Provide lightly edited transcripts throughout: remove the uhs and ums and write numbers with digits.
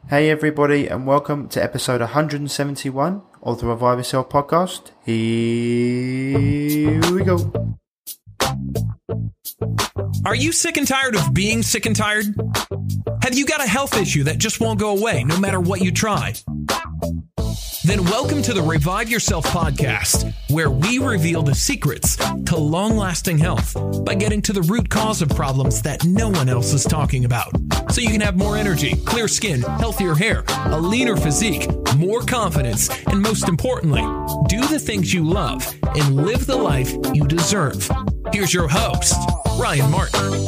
Hey everybody, and welcome to episode 171 of the Revive Yourself podcast. Here we go. Are you sick and tired of being sick and tired? Have you got a health issue that just won't go away no matter what you try? Then welcome to the Revive Yourself podcast, where we reveal the secrets to long-lasting health by getting to the root cause of problems that no one else is talking about. So you can have more energy, clear skin, healthier hair, a leaner physique, more confidence, and most importantly, do the things you love and live the life you deserve. Here's your host, Ryan Martin.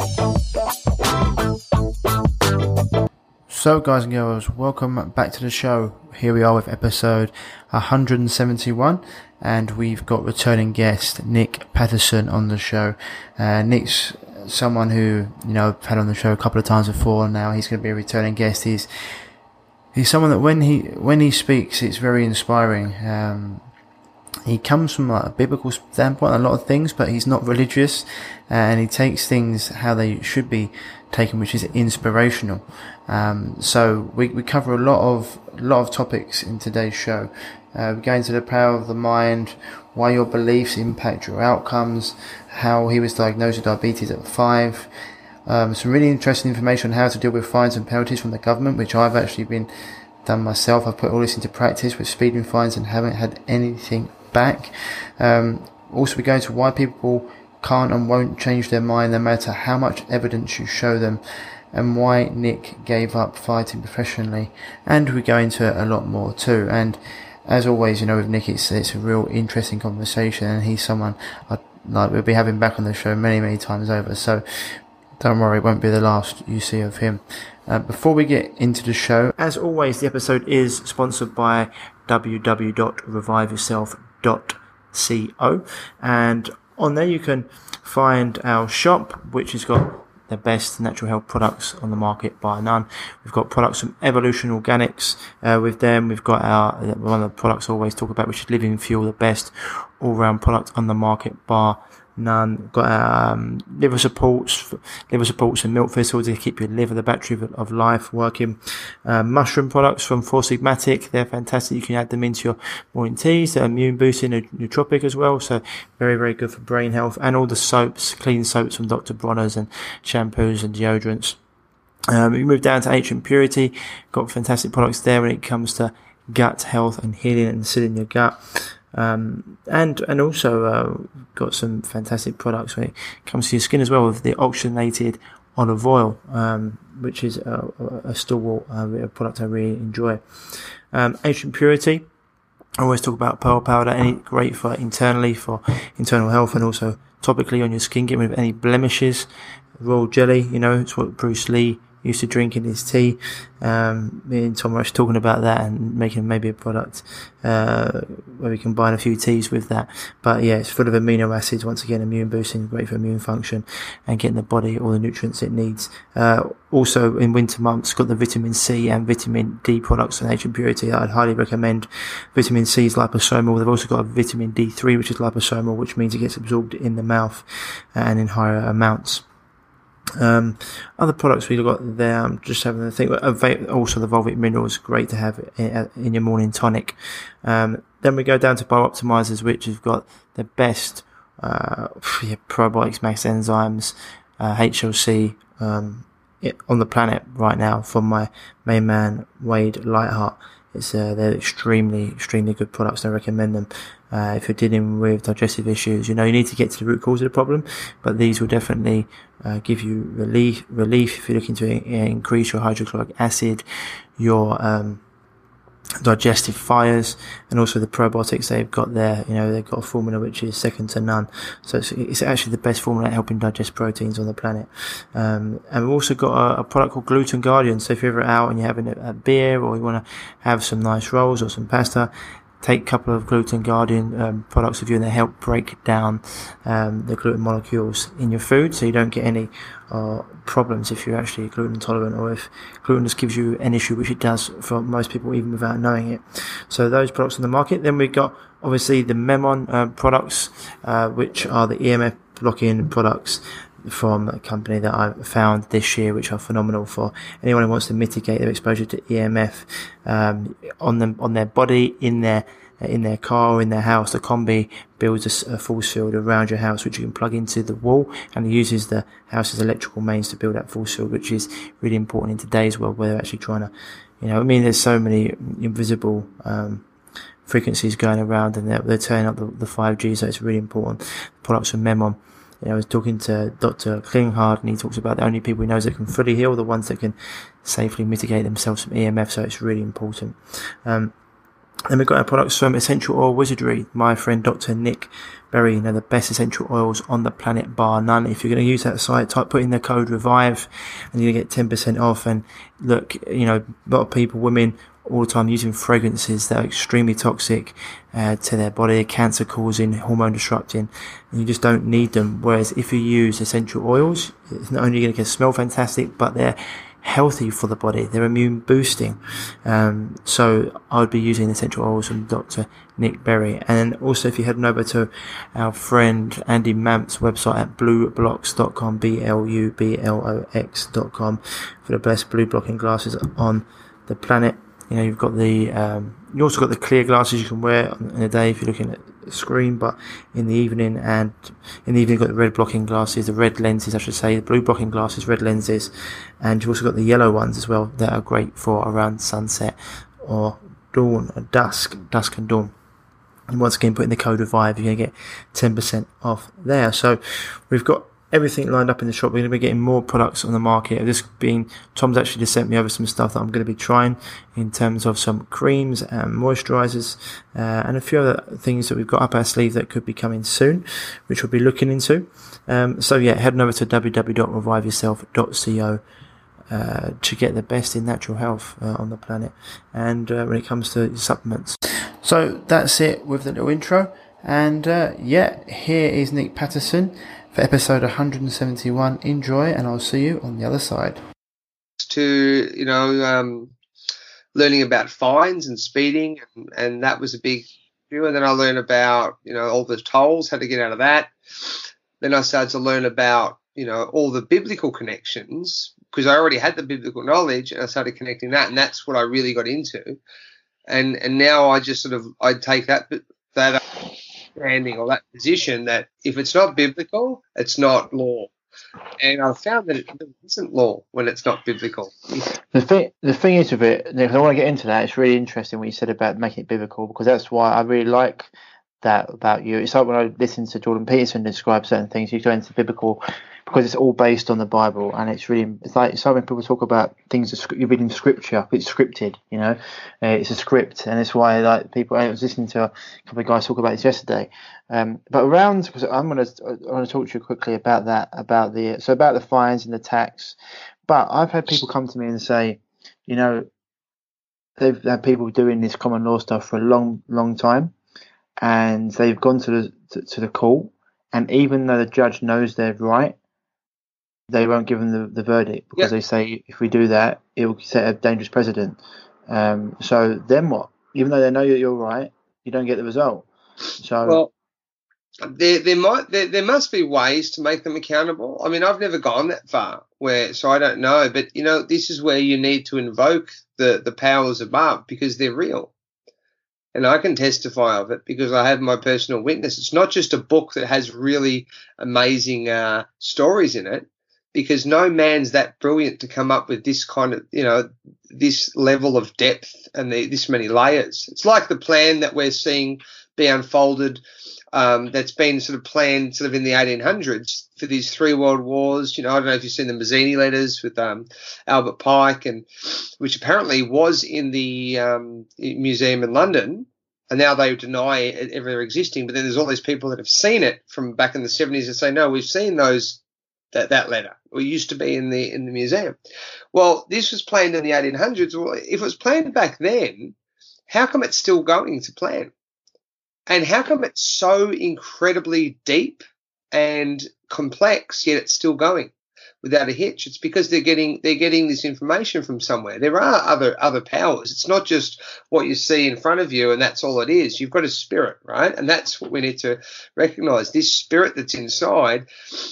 So guys and girls, welcome back to the show. Here we are with episode 171, and we've got returning guest Nick Patterson on the show. Nick's someone who, I've had on the show a couple of times before. Now he's going to be a returning guest. He's someone that when he speaks, it's very inspiring. He comes from a biblical standpoint, a lot of things, but he's not religious, and he takes things how they should be taken, which is inspirational. So we cover a lot of topics in today's show. We go into the power of the mind, why your beliefs impact your outcomes, how he was diagnosed with diabetes at 5. Some really interesting information on how to deal with fines and penalties from the government, which I've actually been done myself. I've put all this into practice with speeding fines and haven't had anything back. Also, we go into why people can't and won't change their mind no matter how much evidence you show them, and why Nick gave up fighting professionally. And we go into a lot more too. And as always, with Nick, it's a real interesting conversation, and he's someone we'll be having back on the show many times over. So don't worry, it won't be the last you see of him. Before we get into the show, as always, the episode is sponsored by www.reviveyourself.co, and on there you can find our shop, which has got the best natural health products on the market bar none. We've got products from Evolution Organics. With them, we've got one of the products I always talk about, which is Living Fuel, the best all-round product on the market bar none. We've got liver supports and milk thistles to keep your liver, the battery of life, working. Mushroom products from Four Sigmatic, they're fantastic. You can add them into your morning teas. They're immune boosting, nootropic as well, so very good for brain health. And all the soaps, clean soaps from Dr. Bronner's, and shampoos and deodorants. We move down to Ancient Purity. Got fantastic products there when it comes to gut health and healing and sealing your gut. And also got some fantastic products when it comes to your skin as well, with the oxygenated olive oil, which is a stalwart product I really enjoy. Ancient Purity, I always talk about pearl powder, great for internally, for internal health, and also topically on your skin, getting rid of any blemishes. Royal jelly, it's what Bruce Lee used to drink in his tea. Me and Tom Rush talking about that and making maybe a product where we combine a few teas with that. But yeah, it's full of amino acids, once again immune boosting, great for immune function and getting the body all the nutrients it needs. Also in winter months, got the vitamin C and vitamin D products on Ancient Purity that I'd highly recommend. Vitamin C is liposomal. They've also got a vitamin D3, which is liposomal, which means it gets absorbed in the mouth and in higher amounts. Other products we've got there, I'm just having a think. Also the Volvic Minerals, great to have in your morning tonic. Then we go down to Biooptimizers, which have got the best probiotics, max enzymes, HLC on the planet right now, from my main man Wade Lightheart. They're extremely good products. I recommend them. If you're dealing with digestive issues, you need to get to the root cause of the problem, but these will definitely give you relief if you're looking to increase your hydrochloric acid, your digestive fires, and also the probiotics they've got there. They've got a formula which is second to none, so it's actually the best formula at helping digest proteins on the planet. And we've also got a product called Gluten Guardian. So if you're ever out and you're having a beer, or you want to have some nice rolls or some pasta, take a couple of Gluten Guardian products with you, and they help break down the gluten molecules in your food, so you don't get any problems if you're actually gluten intolerant, or if gluten just gives you an issue, which it does for most people even without knowing it. So those products on the market. Then we've got obviously the Memon products, which are the EMF blocking products. from a company that I found this year, which are phenomenal for anyone who wants to mitigate their exposure to EMF on their body, in their car or in their house. The Combi builds a force field around your house, which you can plug into the wall, and it uses the house's electrical mains to build that force field, which is really important in today's world where they're actually trying to, there's so many invisible frequencies going around, and they're turning up the 5G, so it's really important. Products from Memon. I was talking to Dr. Klinghardt, and he talks about the only people he knows that can fully heal, the ones that can safely mitigate themselves from EMF, so it's really important. Then we've got our products from Essential Oil Wizardry. My friend Dr. Nick Berry, the best essential oils on the planet bar none. If you're going to use that site, put in the code REVIVE and you're going to get 10% off. And look, a lot of people, women, all the time using fragrances that are extremely toxic to their body, cancer causing, hormone disrupting, and you just don't need them. Whereas if you use essential oils, it's not only going to smell fantastic, but they're healthy for the body, they're immune boosting. So I would be using essential oils from Dr. Nick Berry. And also, if you head over to our friend Andy Mamp's website at blueblocks.com, BLUBLOX.com, for the best blue blocking glasses on the planet. You've got you also got the clear glasses you can wear in the day if you're looking at the screen, but in the evening you've got the red blocking glasses, the red lenses, I should say, the blue blocking glasses, red lenses, and you've also got the yellow ones as well that are great for around sunset or dawn or dusk and dawn. And once again, put in the code REVIVE, you're going to get 10% off there. So we've got everything lined up in the shop. We're going to be getting more products on the market. Tom's actually just sent me over some stuff that I'm going to be trying in terms of some creams and moisturizers, and a few other things that we've got up our sleeve that could be coming soon, which we'll be looking into. Heading over to www.reviveyourself.co to get the best in natural health on the planet, and when it comes to supplements. So that's it with the little intro, and here is Nick Patterson for episode 171. Enjoy, and I'll see you on the other side. Learning about fines and speeding, and that was a big deal. And then I learned about, all the tolls, how to get out of that. Then I started to learn about, all the biblical connections, because I already had the biblical knowledge, and I started connecting that, and that's what I really got into. And now I just I take that understanding or that position that if it's not biblical, it's not law. And I've found that it isn't law when it's not biblical. The thing is with it, Nick, I want to get into that. It's really interesting what you said about making it biblical, because that's why I really like that about you. It's like when I listen to Jordan Peterson describe certain things, you go into biblical because it's all based on the Bible, and it's like when people talk about things you're reading scripture, it's scripted, it's a script, and it's why I was listening to a couple of guys talk about this yesterday, but because I want to talk to you quickly about that, about the fines and the tax. But I've had people come to me and say, they've had people doing this common law stuff for a long time, and they've gone to the court, and even though the judge knows they're right, they won't give them the verdict, because they say if we do that, it will set a dangerous precedent. So then what? Even though they know you're right, you don't get the result. So there must be ways to make them accountable. I mean, I've never gone that far, so I don't know. But this is where you need to invoke the powers above, because they're real. And I can testify of it because I have my personal witness. It's not just a book that has really amazing stories in it, because no man's that brilliant to come up with this kind of, this level of depth and this many layers. It's like the plan that we're seeing be unfolded, that's been planned in the 1800s for these 3 world wars. I don't know if you've seen the Mazzini letters with Albert Pike, and which apparently was in the museum in London, and now they deny it ever existing. But then there's all these people that have seen it from back in the 70s and say, no, we've seen that letter. It used to be in the museum. Well, this was planned in the 1800s. Well, if it was planned back then, how come it's still going to plan? And how come it's so incredibly deep and complex, yet it's still going? without a hitch. It's because they're getting this information from somewhere. There are other powers. It's not just what you see in front of you and that's all it is. You've got a spirit, right? And that's what we need to recognize. This spirit that's inside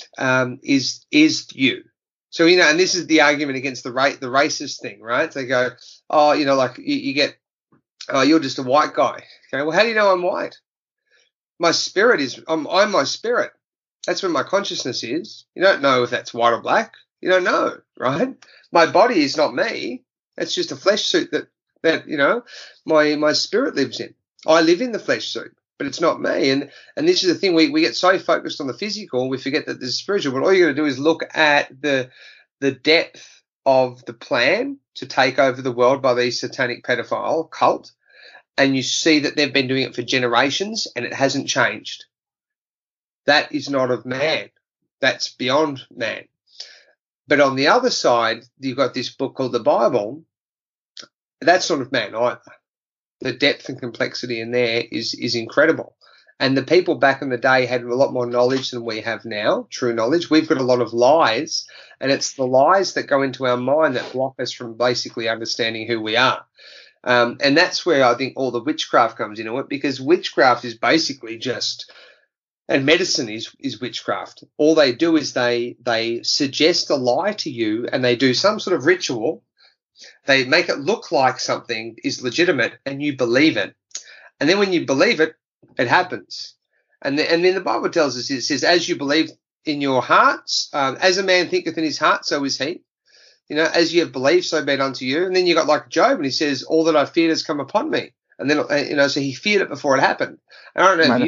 is you. So, and this is the argument against the racist thing, right? They go, oh, like you get, oh, you're just a white guy. Okay, well, how do you know I'm white? My spirit I'm my spirit. That's where my consciousness is. You don't know if that's white or black. You don't know, right? My body is not me. It's just a flesh suit that my spirit lives in. I live in the flesh suit, but it's not me. And this is the thing, we get so focused on the physical, we forget that there's spiritual. But all you got to do is look at the depth of the plan to take over the world by these satanic pedophile cult, and you see that they've been doing it for generations and it hasn't changed. That is not of man. That's beyond man. But on the other side, you've got this book called the Bible. That's not of man either. The depth and complexity in there is incredible. And the people back in the day had a lot more knowledge than we have now, true knowledge. We've got a lot of lies, and it's the lies that go into our mind that block us from basically understanding who we are. And that's where I think all the witchcraft comes into it, because witchcraft is basically just, and medicine is witchcraft. All they do is they suggest a lie to you, and they do some sort of ritual. They make it look like something is legitimate, and you believe it. And then when you believe it, it happens. And then the Bible tells us, it says, as you believe in your hearts, as a man thinketh in his heart, so is he. As you have believed, so be it unto you. And then you got like Job, and he says, all that I feared has come upon me. And then, so he feared it before it happened. And I don't know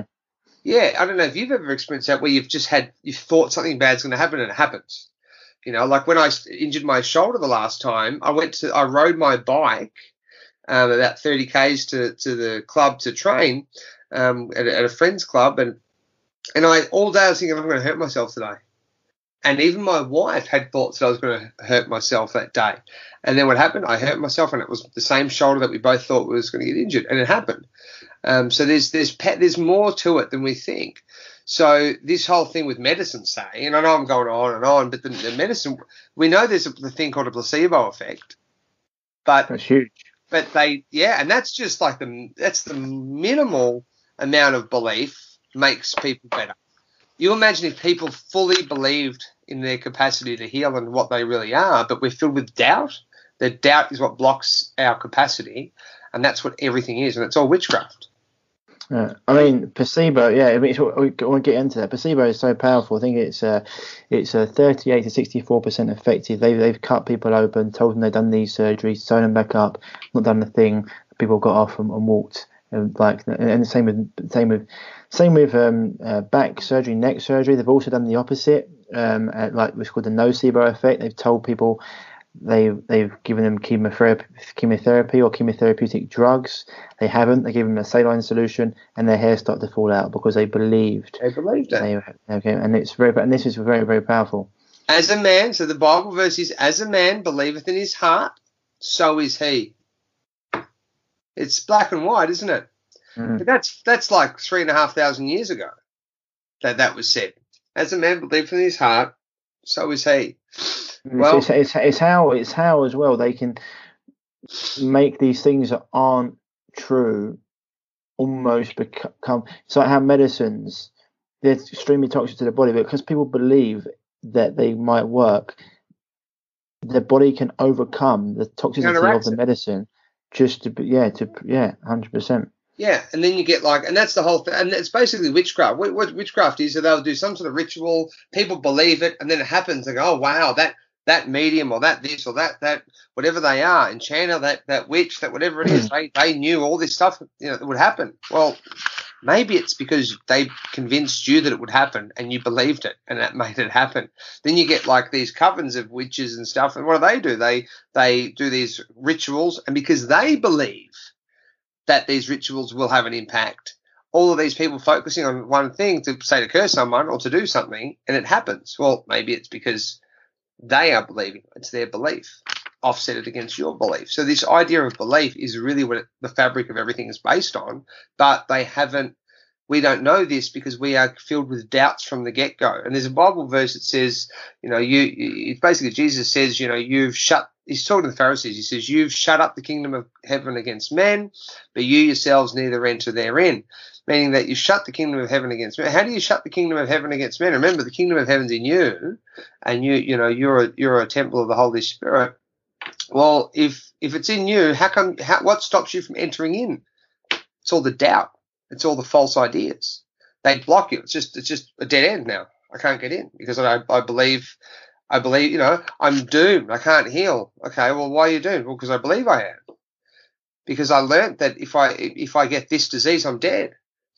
I don't know if you've ever experienced that, where you've thought something bad's going to happen and it happens. Like when I injured my shoulder the last time, I rode my bike about 30 Ks to the club to train at a friend's club. And all day I was thinking, I'm going to hurt myself today. And even my wife had thoughts that I was going to hurt myself that day. And then what happened? I hurt myself, and it was the same shoulder that we both thought was going to get injured, and it happened. So there's more to it than we think. So this whole thing with medicine, say, and I know I'm going on and on, but the medicine, we know there's a thing called a placebo effect. But that's huge. But and that's just like that's the minimal amount of belief makes people better. You imagine if people fully believed in their capacity to heal and what they really are, but we're filled with doubt. The doubt is what blocks our capacity, and that's what everything is, and it's all witchcraft. I mean, placebo. Yeah, I mean, I want to get into that. Placebo is so powerful. I think it's 38 to 64% effective. They've cut people open, told them they've done these surgeries, sewn them back up, not done the thing. People got off and walked. And the same with back surgery, neck surgery. They've also done the opposite, like what's called the nocebo effect. They've told people they've given them chemotherapy or chemotherapeutic drugs. They haven't. They gave them a saline solution, and their hair started to fall out because they believed. They believed it. And it's very. And this is very, very powerful. As a man, so the Bible verse is, "As a man believeth in his heart, so is he." It's black and white, isn't it? Mm. But that's like 3,500 years ago that was said. As a man believeth in his heart, so is he. Well, it's how as well they can make these things that aren't true almost become. It's like how medicines, they're extremely toxic to the body, but because people believe that they might work, the body can overcome the toxicity of the medicine. Just to 100%. Yeah, and then you get and that's the whole thing, and it's basically witchcraft. What witchcraft is, so they'll do some sort of ritual, people believe it, and then it happens, and go, oh wow, that medium or that this or that whatever they are, enchanter, that witch, that whatever it is, they knew all this stuff, that would happen. Well, maybe it's because they convinced you that it would happen and you believed it and that made it happen. Then you get like these covens of witches and stuff, and what do? They do these rituals, and because they believe that these rituals will have an impact, all of these people focusing on one thing to say to curse someone or to do something, and it happens. Well, maybe it's because they are believing. It's their belief. Offset it against your belief. So this idea of belief is really what the fabric of everything is based on, but we don't know this because we are filled with doubts from the get-go. And there's a Bible verse that says, basically Jesus says, he's talking to the Pharisees. He says, you've shut up the kingdom of heaven against men, but you yourselves neither enter therein. Meaning that you shut the kingdom of heaven against men. How do you shut the kingdom of heaven against men? Remember, the kingdom of heaven's in you, and you're a temple of the Holy Spirit. Well, if it's in you, what stops you from entering in? It's all the doubt. It's all the false ideas. They block you. It's just a dead end now. I can't get in because I believe, I'm doomed. I can't heal. Okay, well, why are you doomed? Well, because I believe I am. Because I learned that if I get this disease, I'm dead.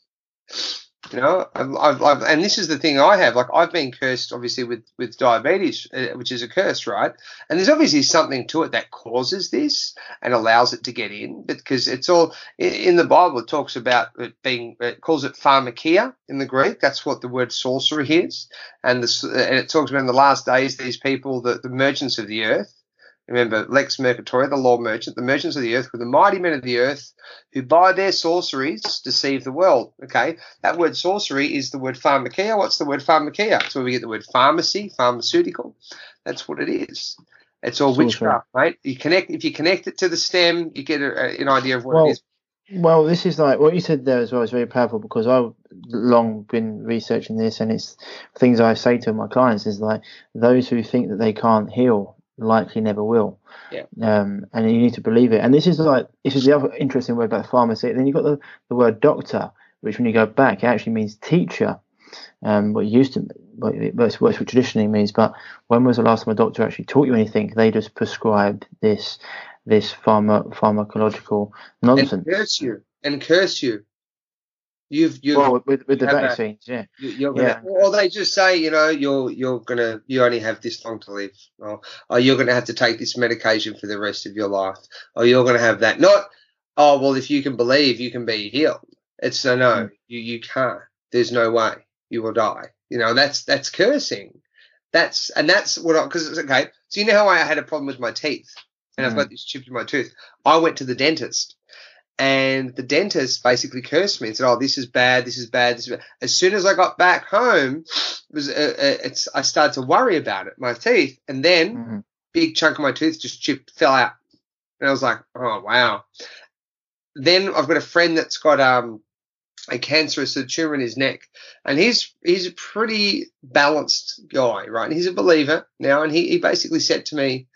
And this is the thing I have. Like, I've been cursed, obviously, with diabetes, which is a curse, right? And there's obviously something to it that causes this and allows it to get in, because it's all in the Bible. It talks about it calls it pharmakia in the Greek. That's what the word sorcery is, and it talks about in the last days these people, the merchants of the earth. Remember, lex mercatoria, the law merchant, the merchants of the earth were the mighty men of the earth who by their sorceries deceive the world. Okay, that word sorcery is the word pharmakia. What's the word pharmakia? That's where we get the word pharmacy, pharmaceutical. That's what it is. It's all witchcraft, mate. If you connect it to the stem, you get an idea of what it is. Well, this is like what you said there as well is very powerful, because I've long been researching this, and it's things I say to my clients is like, those who think that they can't heal likely never will. Yeah. And you need to believe it. And this is the other interesting word about pharmacy. Then you've got the word doctor, which when you go back, it actually means teacher. What traditionally means. But when was the last time a doctor actually taught you anything? They just prescribed this pharmacological nonsense. And curse you. With the vaccines, you're gonna, or they just say, you only have this long to live, or you're gonna have to take this medication for the rest of your life, or you're gonna have that. Not, if you can believe, you can be healed. It's no, you can't. There's no way, you will die. That's cursing. That's what because okay. So you know how I had a problem with my teeth, and I've got this chip in my tooth. I went to the dentist. And the dentist basically cursed me and said, this is bad, this is bad, this is bad. As soon as I got back home, I started to worry about it, my teeth. And then big chunk of my tooth just fell out. And I was like, oh, wow. Then I've got a friend that's got a cancerous tumor in his neck. And he's a pretty balanced guy, right? And he's a believer now. And he basically said to me,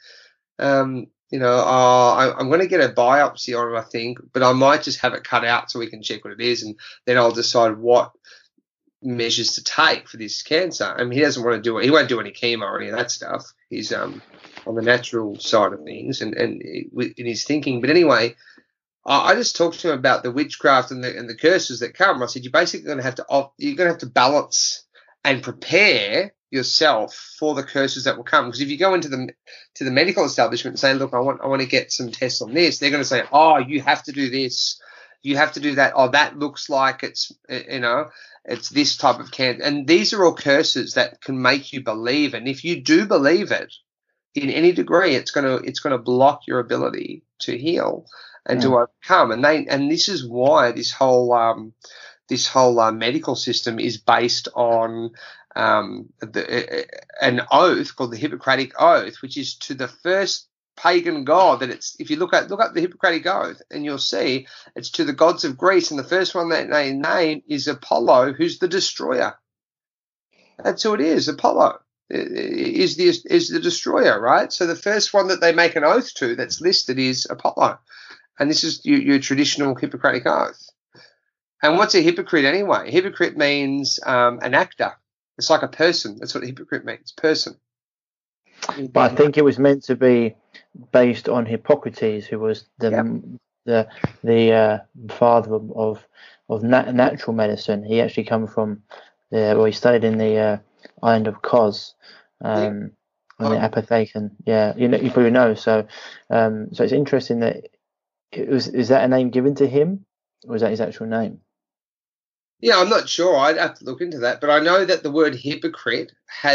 I'm going to get a biopsy on it, I think, but I might just have it cut out so we can check what it is, and then I'll decide what measures to take for this cancer. I mean, he doesn't want to do it. He won't do any chemo or any of that stuff. He's on the natural side of things and in his thinking. But anyway, I just talked to him about the witchcraft and the curses that come. I said, you're basically going to have to balance and prepare yourself for the curses that will come. Because if you go into the medical establishment and say, look, I want to get some tests on this, they're going to say, you have to do this, you have to do that. That looks like it's this type of cancer. And these are all curses that can make you believe. And if you do believe it in any degree, it's going to block your ability to heal and to overcome. And this is why this whole medical system is based on an oath called the Hippocratic Oath, which is to the first pagan god. That it's, if you look up the Hippocratic Oath, and you'll see it's to the gods of Greece, and the first one that they name is Apollo, who's the destroyer. That's who it is. Apollo is the destroyer, right? So the first one that they make an oath to that's listed is Apollo, and this is your traditional Hippocratic Oath. And what's a hypocrite anyway? Hypocrite means an actor. It's like a person. That's what a hypocrite means, person. But I think it was meant to be based on Hippocrates, who was the father of natural medicine. He actually come from he studied in the island of Kos, on the Apothecan. Yeah, you probably know. So it's interesting that is that a name given to him, or is that his actual name? Yeah, I'm not sure. I'd have to look into that, but I know that the word hypocrite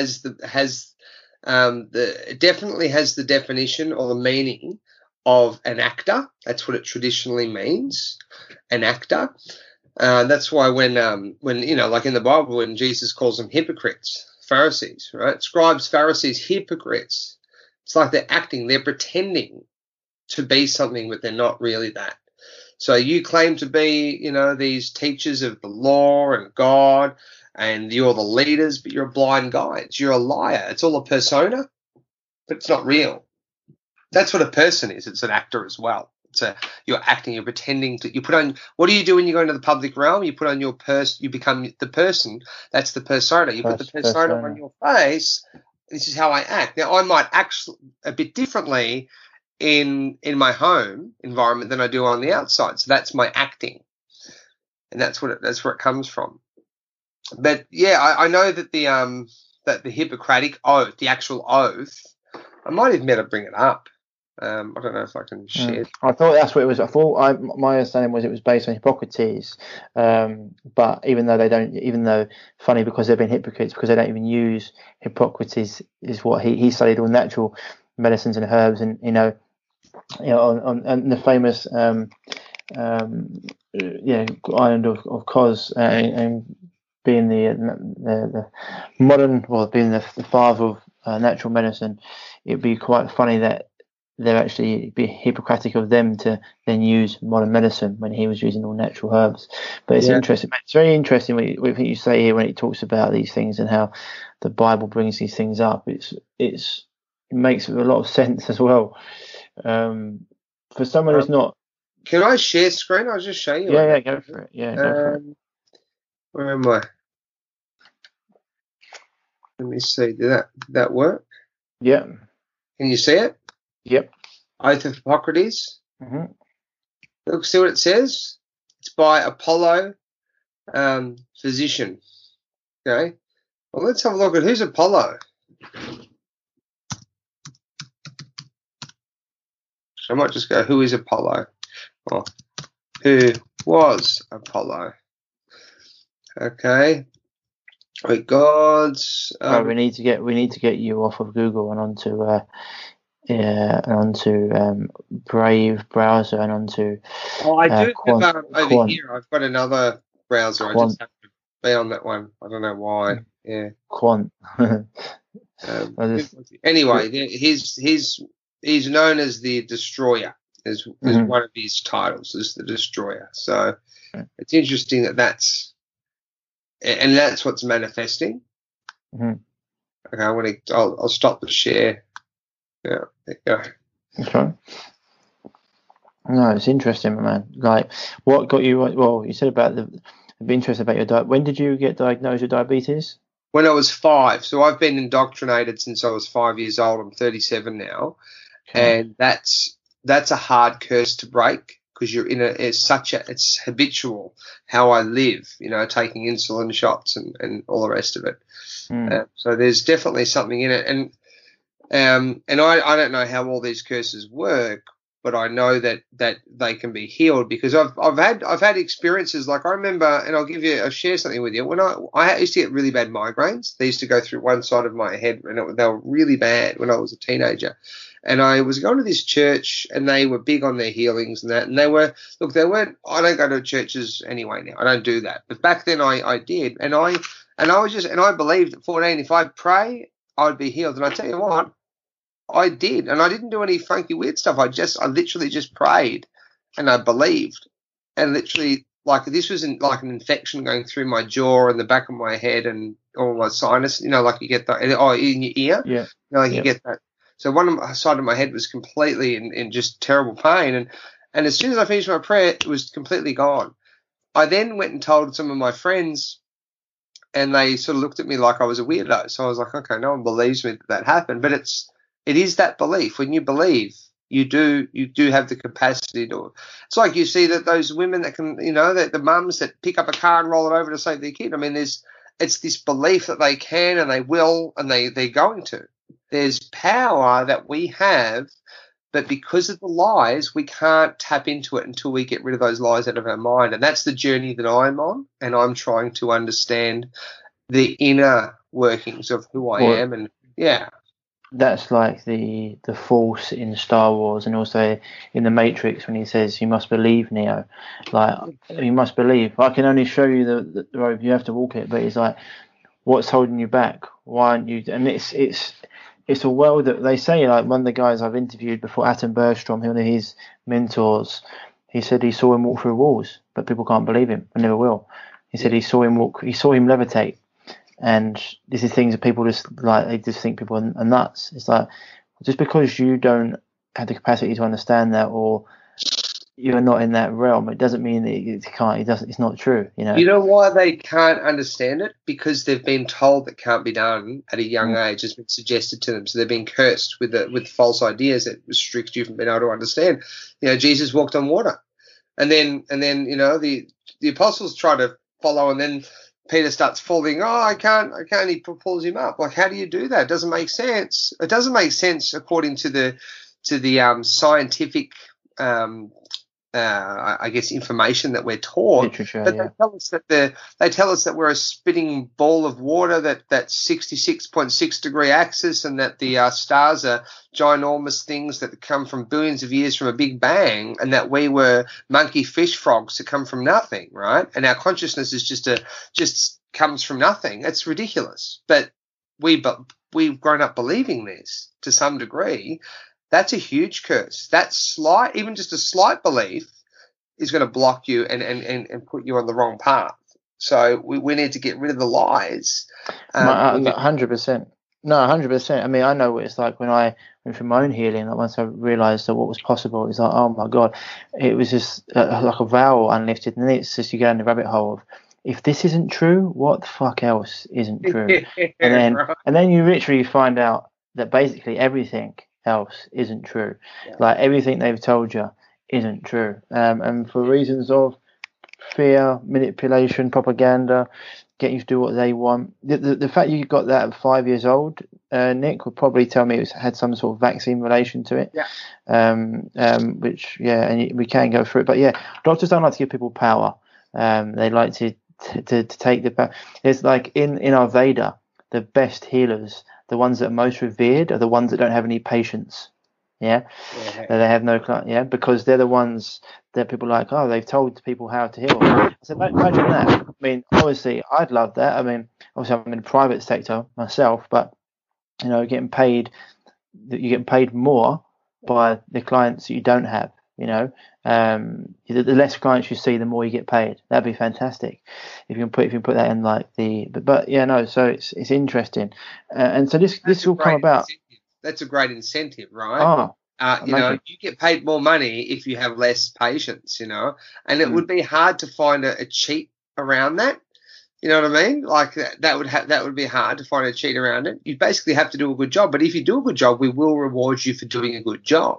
definitely has the definition or the meaning of an actor. That's what it traditionally means, an actor. That's why when like in the Bible, when Jesus calls them hypocrites, Pharisees, right? Scribes, Pharisees, hypocrites. It's like they're acting, they're pretending to be something, but they're not really that. So you claim to be, these teachers of the law and God, and you're the leaders, but you're a blind guide. You're a liar. It's all a persona, but it's not real. That's what a person is. It's an actor as well. You're acting, you're pretending to, you put on, what do you do when you go into the public realm? You put on your you become the person. That's the persona. You put the persona on your face. This is how I act. Now, I might act a bit differently in my home environment than I do on the outside. So that's my acting. And that's where it comes from. But yeah, I know that the Hippocratic oath, the actual oath, I might even better bring it up. I don't know if I can share. I thought that's what it was. My understanding was it was based on Hippocrates, but even though funny because they've been hypocrites because they don't even use Hippocrates is what he studied all natural medicines and herbs, and on the famous island of Kos and being the modern, well, being the father of natural medicine, it'd be quite funny that they're actually be Hippocratic of them to then use modern medicine when he was using all natural herbs. But it's interesting. It's very interesting what you say here when it talks about these things and how the Bible brings these things up. It makes a lot of sense as well. For someone who's not. Can I share screen? I'll just show you. Yeah, go for it. Yeah, go for it. Where am I? Let me see. Did that work? Yeah. Can you see it? Yep. Oath of Hippocrates. Mm-hmm. Look, see what it says? It's by Apollo, physician. Okay. Well, let's have a look at who's Apollo. So I might just go, who is Apollo? Well, who was Apollo? Okay. Wait, gods. We need to get you off of Google and onto Brave browser and onto. Oh, I do have over here. I've got another browser. I just have to be on that one. I don't know why. Yeah. Quant. Anyway, he's known as the Destroyer. Is one of his titles, is the Destroyer. So it's interesting that's what's manifesting. Mm-hmm. Okay, I'll stop the share. Yeah, there you go. That's right. No, it's interesting, man. Like, what got you? Well, you said about I'd be interested about your diet. When did you get diagnosed with diabetes? When I was 5. So I've been indoctrinated since I was 5 years old. I'm 37 now, and that's a hard curse to break because you're it's habitual how I live. Taking insulin shots and all the rest of it. So there's definitely something in it, and I don't know how all these curses work, but I know that they can be healed because I've had experiences. Like I remember, and I'll share something with you. When I used to get really bad migraines. They used to go through one side of my head, and they were really bad when I was a teenager. And I was going to this church, and they were big on their healings and that. And they weren't. I don't go to churches anyway now. I don't do that. But back then I did, and I believed at 14 if I pray, I would be healed. And I tell you what, I did, and I didn't do any funky weird stuff. I literally just prayed, and I believed, and literally like this was like an infection going through my jaw and the back of my head and all my sinus. Like you get that in your ear. Yeah. You get that. So one side of my head was completely in just terrible pain, and as soon as I finished my prayer, it was completely gone. I then went and told some of my friends, and they sort of looked at me like I was a weirdo. So I was like, okay, no one believes me that happened, but it is that belief. When you believe, you do have the capacity to. It's like you see that those women that can, that the mums that pick up a car and roll it over to save their kid. I mean, it's this belief that they can and they will and they're going to. There's power that we have, but because of the lies, we can't tap into it until we get rid of those lies out of our mind. And that's the journey that I'm on, and I'm trying to understand the inner workings of who I am. And yeah. that's like the Force in Star Wars, and also in the Matrix when he says you must believe, Neo, like you must believe. I can only show you the road, you have to walk it. But he's like, what's holding you back? Why aren't you? And it's a world that they say, like one of the guys I've interviewed before, Atom Bergstrom, one of his mentors, he said he saw him walk through walls, but people can't believe him and never will. He said he saw him levitate. And this is things that people just like, they just think people are nuts. It's like, just because you don't have the capacity to understand that, or you're not in that realm, it doesn't mean that it can't. It's not true. You know why they can't understand it? Because they've been told that can't be done at a young age, has been suggested to them. So they've been cursed with false ideas that restrict you from being able to understand. Jesus walked on water, and then the apostles try to follow, and then Peter starts falling. Oh, I can't. He pulls him up. Like, how do you do that? It doesn't make sense. It doesn't make sense according to the scientific, I guess, information that we're taught. Literature, but they tell us that we're a spinning ball of water that's 66.6 degree axis, and that the stars are ginormous things that come from billions of years from a big bang, and that we were monkey fish frogs that come from nothing, right? And our consciousness is just comes from nothing. It's ridiculous. But we've grown up believing this to some degree. That's a huge curse. Even just a slight belief is going to block you and put you on the wrong path. So we need to get rid of the lies. 100%. No, 100%. I mean, I know what it's like when I went through my own healing. Like once I realised that what was possible, it's like, oh my God, it was just like a veil unlifted, and then it's just you go in the rabbit hole of, if this isn't true, what the fuck else isn't true? and then you literally find out that basically everything else isn't true. Yeah. Like everything they've told you isn't true. And for reasons of fear, manipulation, propaganda, get you to do what they want. The fact you got that at 5 years old, Nick, would probably tell me it had some sort of vaccine relation to it. Yeah. Which, and we can go through it. But yeah, doctors don't like to give people power. They like to take the power. It's like in Ayurveda, the best healers, the ones that are most revered, are the ones that don't have any patients. Yeah. They have no client. Yeah, because they're the ones that people are like, oh, they've told people how to heal. I said, imagine that. I mean, obviously, I'd love that. I mean, obviously, I'm in the private sector myself, but you get paid more by the clients that you don't have. The less clients you see, the more you get paid. That'd be fantastic if you can put that in like so it's interesting, and so this will come about. That's a great incentive, right? You get paid more money if you have less patients, and it would be hard to find a cheat around that. You know what I mean? Like that would be hard to find a cheat around it. You basically have to do a good job, but if you do a good job, we will reward you for doing a good job.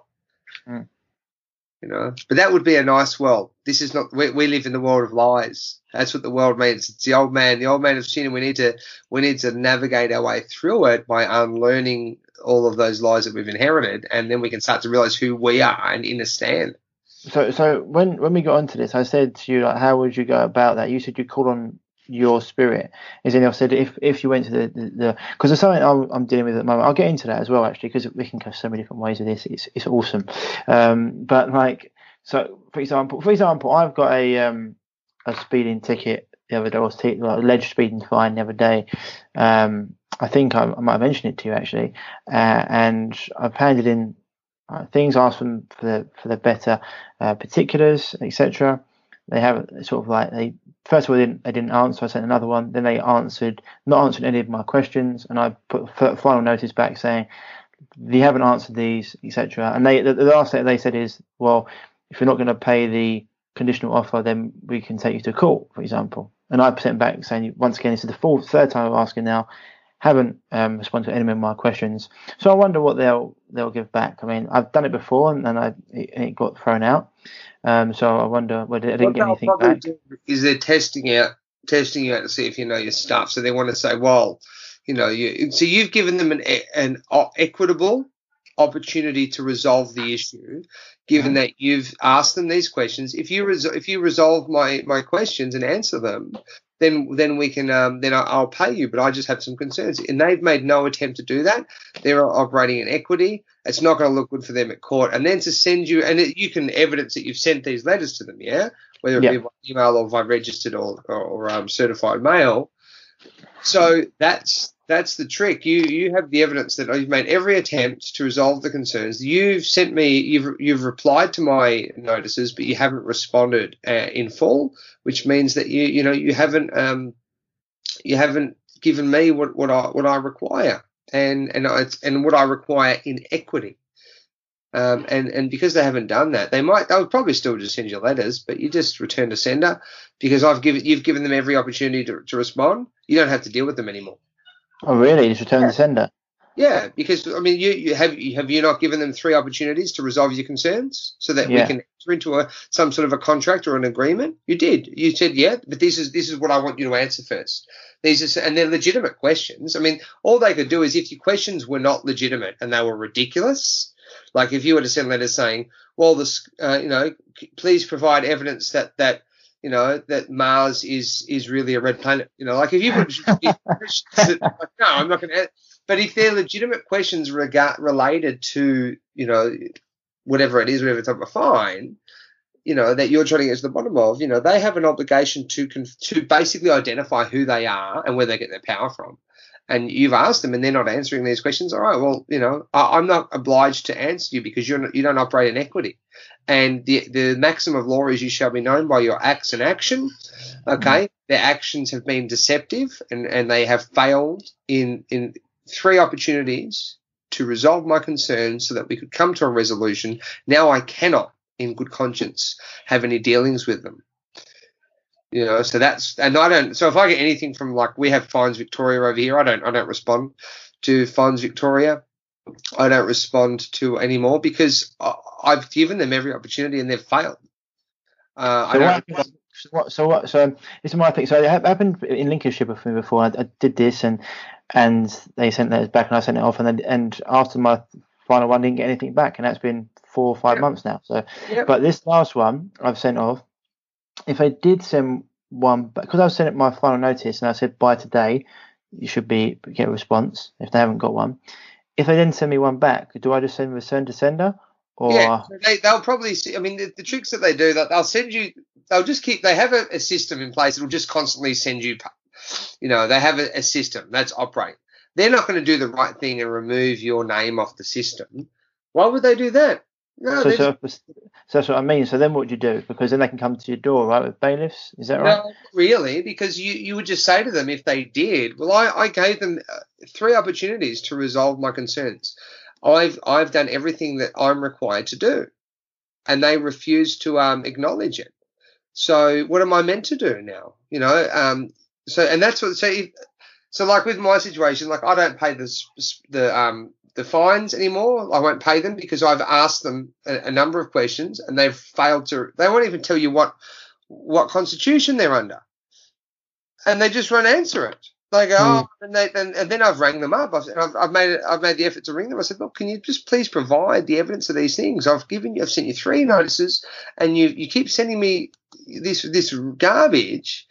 But that would be a nice world. This is not. We live in the world of lies. That's what the world means. It's the old man of sin, and we need to navigate our way through it by unlearning all of those lies that we've inherited, and then we can start to realize who we are and understand. So when we got onto this, I said to you, like, how would you go about that? You said you call on your spirit. As in, I said, if you went to the because there's something I'm dealing with at the moment. I'll get into that as well, actually, because we can go so many different ways with this. It's awesome. But like, so for example, I've got a speeding ticket the other day. I was alleged speeding fine the other day. I think I might have mentioned it to you actually, and I've handed in things, asked them for the better particulars, etc. They have sort of like first of all they didn't answer. I sent another one. Then they not answered any of my questions, and I put a final notice back saying you haven't answered these, etc. And the last thing they said is, well, if you're not going to pay the conditional offer, then we can take you to court, for example. And I sent back saying, once again, this is the third time I'm asking now, haven't responded to any of my questions. So I wonder what they'll give back. I mean, I've done it before, and it got thrown out. So I wonder whether I didn't get anything back. Is they're testing you out to see if you know your stuff. So they want to say, well, you've given them an equitable opportunity to resolve the issue, given that you've asked them these questions. If you resolve my questions and answer them, then we can then I'll pay you. But I just have some concerns, and they've made no attempt to do that. They're operating in equity. It's not going to look good for them at court. And then to send you, and you can evidence that you've sent these letters to them, yeah, whether it be by email or by registered or certified mail. So that's the trick. You have the evidence that you've made every attempt to resolve the concerns. You've sent me, you've replied to my notices, but you haven't responded in full, which means that you haven't given me what I require and what I require in equity. And because they haven't done that, they'll probably still just send you letters, but you just return to sender because you've given them every opportunity to respond. You don't have to deal with them anymore. Oh, really? Just return to sender? Yeah, because I mean, you have you not given them 3 opportunities to resolve your concerns so that we can enter into some sort of a contract or an agreement? You did. You said, yeah, but this is what I want you to answer first. And they're legitimate questions. I mean, all they could do is if your questions were not legitimate and they were ridiculous. Like if you were to send letters saying, well, this, please provide evidence that Mars is really a red planet. Like if you would like, no, I'm not going to. But if they're legitimate questions related to, whatever it is, whatever type of fine, that you're trying to get to the bottom of, they have an obligation to basically identify who they are and where they get their power from. And you've asked them and they're not answering these questions. All right, well, I'm not obliged to answer you because you don't operate in equity. And the maxim of law is you shall be known by your acts and action. Okay, their actions have been deceptive and they have failed in 3 opportunities to resolve my concerns so that we could come to a resolution. Now I cannot, in good conscience, have any dealings with them. So so if I get anything from, like, we have Fines Victoria over here, I don't respond to Fines Victoria. I don't respond to anymore because I've given them every opportunity and they've failed. So this is my thing. So it happened in Lincolnshire before. I did this and they sent letters back and I sent it off and after my final one didn't get anything back, and that's been 4 or 5 months now. So, but this last one I've sent off. If I did send one, because I was sending my final notice and I said by today you should get a response if they haven't got one. If they then send me one back, do I just send return to sender? Or they'll probably see. I mean, the tricks that they do, that they'll send you. They'll just they have a system in place. It'll just constantly send you. They have a system that's operating. They're not going to do the right thing and remove your name off the system. Why would they do that? No, so that's what I mean. So then what would you do? Because then they can come to your door, right, with bailiffs? Is that right? No, really, because you would just say to them if they did, well, I gave them 3 opportunities to resolve my concerns. I've done everything that I'm required to do, and they refuse to acknowledge it. So what am I meant to do now? And that's what. So like with my situation, like I don't pay the fines anymore. I won't pay them because I've asked them a number of questions and they've failed to. They won't even tell you what constitution they're under, and they just won't answer it. They go, and then I've rang them up. I've made the effort to ring them. I said, look, can you just please provide the evidence of these things? I've sent you 3 notices, and you keep sending me this garbage.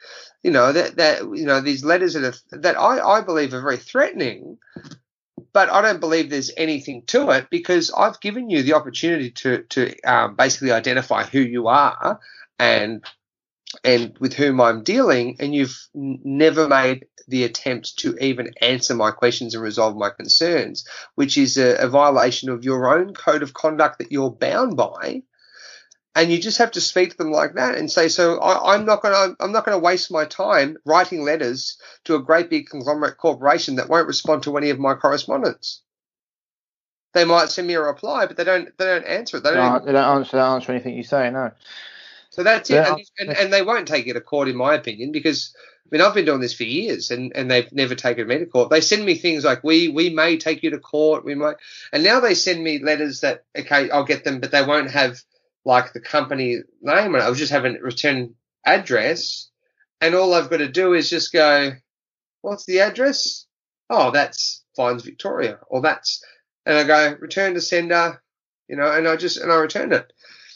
These letters that I believe are very threatening. But I don't believe there's anything to it because I've given you the opportunity to basically identify who you are and with whom I'm dealing, and you've never made the attempt to even answer my questions and resolve my concerns, which is a violation of your own code of conduct that you're bound by. And you just have to speak to them like that and say, so I'm not going to waste my time writing letters to a great big conglomerate corporation that won't respond to any of my correspondence. They might send me a reply, but they don't answer it. They don't answer anything you say. No. So that's it, and they won't take it to court, in my opinion, because I've been doing this for years, and they've never taken me to court. They send me things like we may take you to court, we might, and now they send me letters that okay, I'll get them, but they won't have like the company name, and I'll just have a return address, and all I've got to do is just go, what's the address? Oh, that's Fines Victoria, or that's and I go return to sender, and I return it.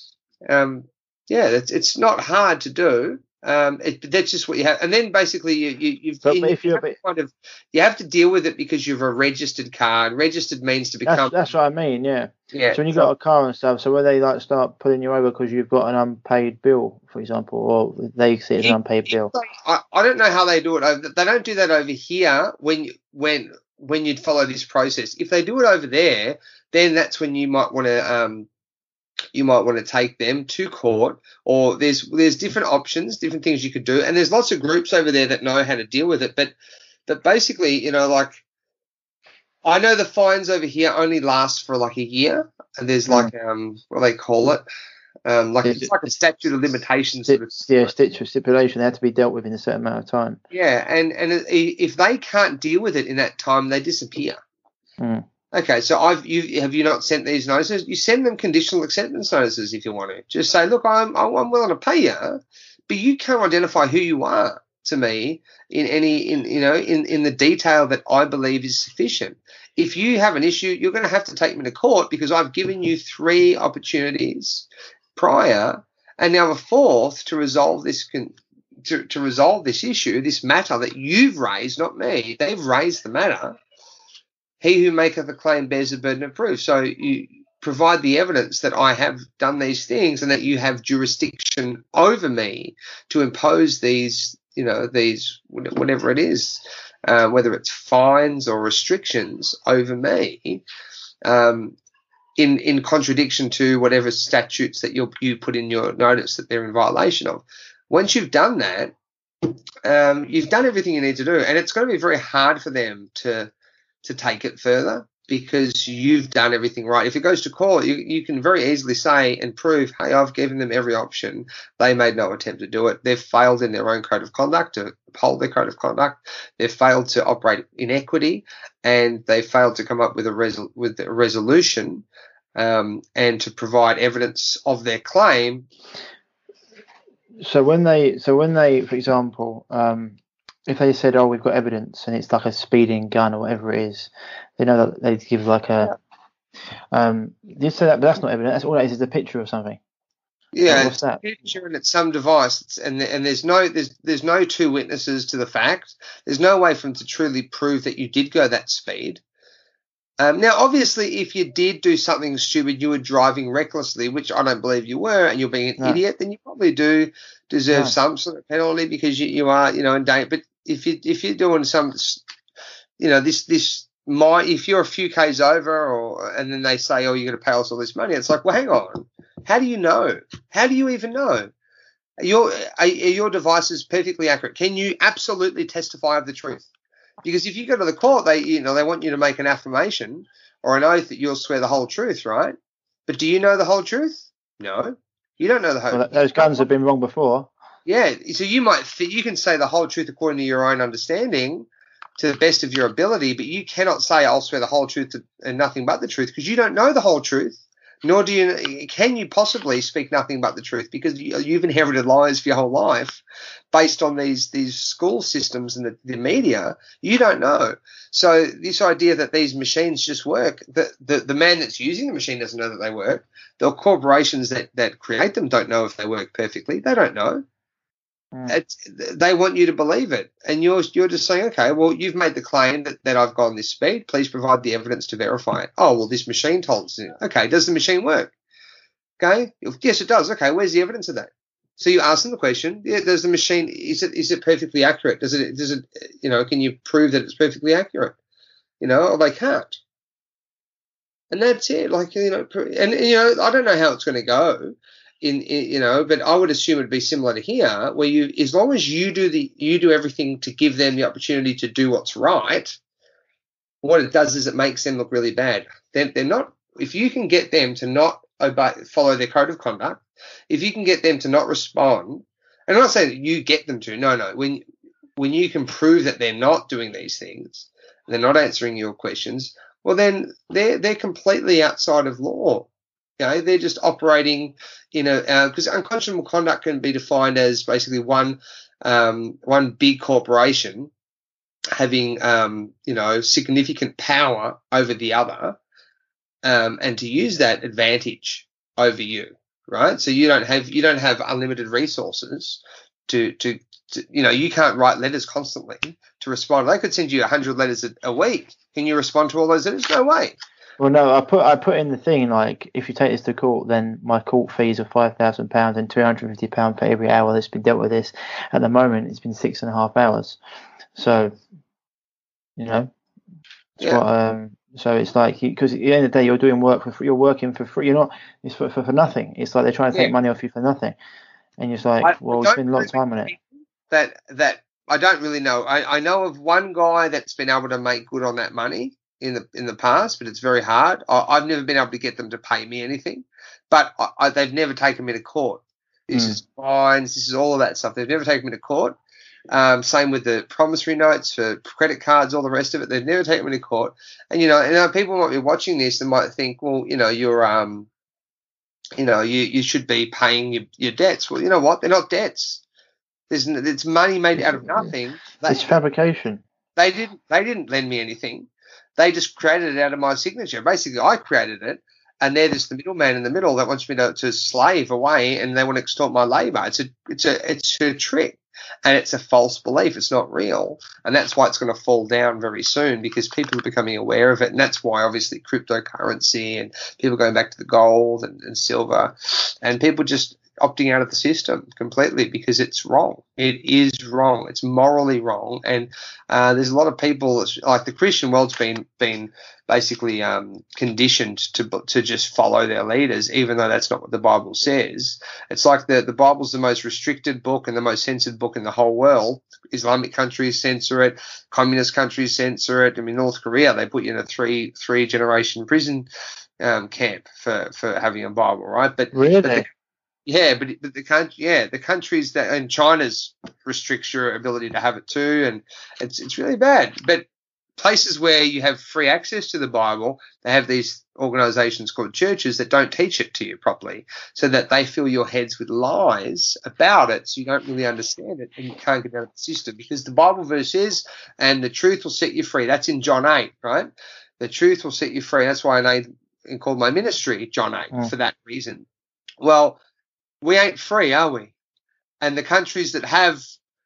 It's not hard to do. That's just what you have, and then basically you have to deal with it because you've a registered car, and registered means to become. That's what I mean, yeah. Yeah. So when you got a car and stuff, so where they like start pulling you over because you've got an unpaid bill, for example, or they see it as an unpaid bill. I don't know how they do it. They don't do that over here when you'd follow this process. If they do it over there, then that's when you might want to take them to court, or there's different options, different things you could do, and there's lots of groups over there that know how to deal with it. But basically, like I know the fines over here only last for like a year, and there's like what do they call it? It's like a statute of limitations. Stipulation. They have to be dealt with in a certain amount of time. Yeah, and if they can't deal with it in that time, they disappear. Mm. Okay, so have you not sent these notices? You send them conditional acceptance notices if you want to. Just say, look, I'm willing to pay you, but you can't identify who you are to me in the detail that I believe is sufficient. If you have an issue, you're going to have to take me to court because I've given you 3 opportunities prior, and now a 4th to resolve this to resolve this issue, this matter that you've raised, not me. They've raised the matter. He who maketh a claim bears the burden of proof. So you provide the evidence that I have done these things and that you have jurisdiction over me to impose these whatever it is, whether it's fines or restrictions over me, in contradiction to whatever statutes that you put in your notice that they're in violation of. Once you've done that, you've done everything you need to do, and it's going to be very hard for them to take it further because you've done everything right. If it goes to court, you can very easily say and prove, hey, I've given them every option. They made no attempt to do it. They've failed in their own code of conduct to uphold their code of conduct. They've failed to operate in equity, and they failed to come up with a resolution and to provide evidence of their claim. So when they, for example, if they said, "Oh, we've got evidence," and it's like a speeding gun or whatever it is, they know that they give like a. You say that, but that's not evidence. That's all that is a picture of something. Yeah, what's that? A picture and it's some device, and there's no 2 witnesses to the fact. There's no way for them to truly prove that you did go that speed. Now, obviously, if you did do something stupid, you were driving recklessly, which I don't believe you were, and you're being an idiot, then you probably do deserve some sort of penalty because you are, in danger. But if you're doing some, if you're a few Ks over, and then they say, oh, you're going to pay us all this money, it's like, well, hang on, how do you know? How do you even know? Are your devices perfectly accurate? Can you absolutely testify of the truth? Because if you go to the court, they want you to make an affirmation or an oath that you'll swear the whole truth, right? But do you know the whole truth? No, you don't know the whole truth. Those guns have been wrong before. Yeah, so you can say the whole truth according to your own understanding to the best of your ability, but you cannot say I'll swear the whole truth and nothing but the truth because you don't know the whole truth. Nor can you possibly speak nothing but the truth because you've inherited lies for your whole life based on these school systems and the media. You don't know. So this idea that these machines just work, the man that's using the machine doesn't know that they work. The corporations that create them don't know if they work perfectly. They don't know. They want you to believe it, and you're just saying, okay, well, you've made the claim that I've gone this speed. Please provide the evidence to verify it. Oh, well, this machine told us. Okay, does the machine work? Okay, yes, it does. Okay, where's the evidence of that? So you ask them the question. Yeah, does the machine is it perfectly accurate? Does it can you prove that it's perfectly accurate? Or they can't. And that's it. I don't know how it's going to go. But I would assume it'd be similar to here, where as long as you do everything to give them the opportunity to do what's right, what it does is it makes them look really bad. They're not. If you can get them to not follow their code of conduct, if you can get them to not respond, and I'm not saying that you get them to. No. When you can prove that they're not doing these things, they're not answering your questions, well then they're completely outside of law. They're just operating in because unconscionable conduct can be defined as basically one big corporation having significant power over the other, and to use that advantage over you, right? So you don't have unlimited resources to you can't write letters constantly to respond. They could send you 100 letters a week. Can you respond to all those letters? No way. Well, no, I put in the thing, like, if you take this to court, then my court fees are £5,000 and £250 for every hour that's been dealt with this. At the moment, it's been 6.5 hours. So, so it's like, because at the end of the day, you're doing work for free, you're working for free. You're not, it's for nothing. It's like they're trying to take money off you for nothing. And you're just like, we spend a lot of time on it. That I don't really know. I know of one guy that's been able to make good on that money in the past, but it's very hard. I've never been able to get them to pay me anything, but they've never taken me to court. This is fines, this is all of that stuff. They've never taken me to court. Same with the promissory notes for credit cards, all the rest of it. They've never taken me to court. And people might be watching this and might think, well, you're you should be paying your debts. Well, you know what? They're not debts. It's money made out of nothing. It's fabrication. They didn't lend me anything. They just created it out of my signature. Basically, I created it, and they're just the middleman in the middle that wants me to slave away, and they want to extort my labour. It's a trick, and it's a false belief. It's not real, and that's why it's going to fall down very soon, because people are becoming aware of it, and that's why obviously cryptocurrency and people going back to the gold and silver, and people just opting out of the system completely because it's wrong. It is wrong. It's morally wrong. And there's a lot of people, like the Christian world's been basically conditioned to just follow their leaders, even though that's not what the Bible says. It's like the Bible's the most restricted book and the most censored book in the whole world. Islamic countries censor it. Communist countries censor it. I mean, North Korea, they put you in a three generation prison camp for having a Bible, right? But really? But the countries that, and China's restricts your ability to have it too, and it's really bad. But places where you have free access to the Bible, they have these organizations called churches that don't teach it to you properly, so that they fill your heads with lies about it, so you don't really understand it and you can't get out of the system. Because the Bible verse is, and the truth will set you free. That's in John 8, right? The truth will set you free. That's why I called my ministry John 8 for that reason. Well, we ain't free, are we? And the countries that have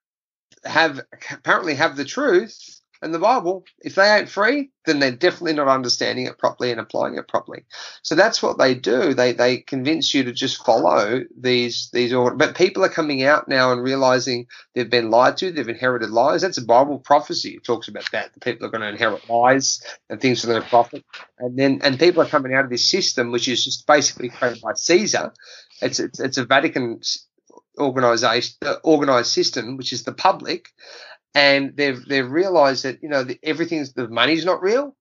apparently have the truth and the Bible, if they ain't free, then they're definitely not understanding it properly and applying it properly. So that's what they do. They convince you to just follow these but people are coming out now and realizing they've been lied to. They've inherited lies. That's a Bible prophecy. It talks about that. The people are going to inherit lies and things are going to profit. And people are coming out of this system, which is just basically created by Caesar. It's a Vatican organized system, which is the public, and they've realized that the money's not real.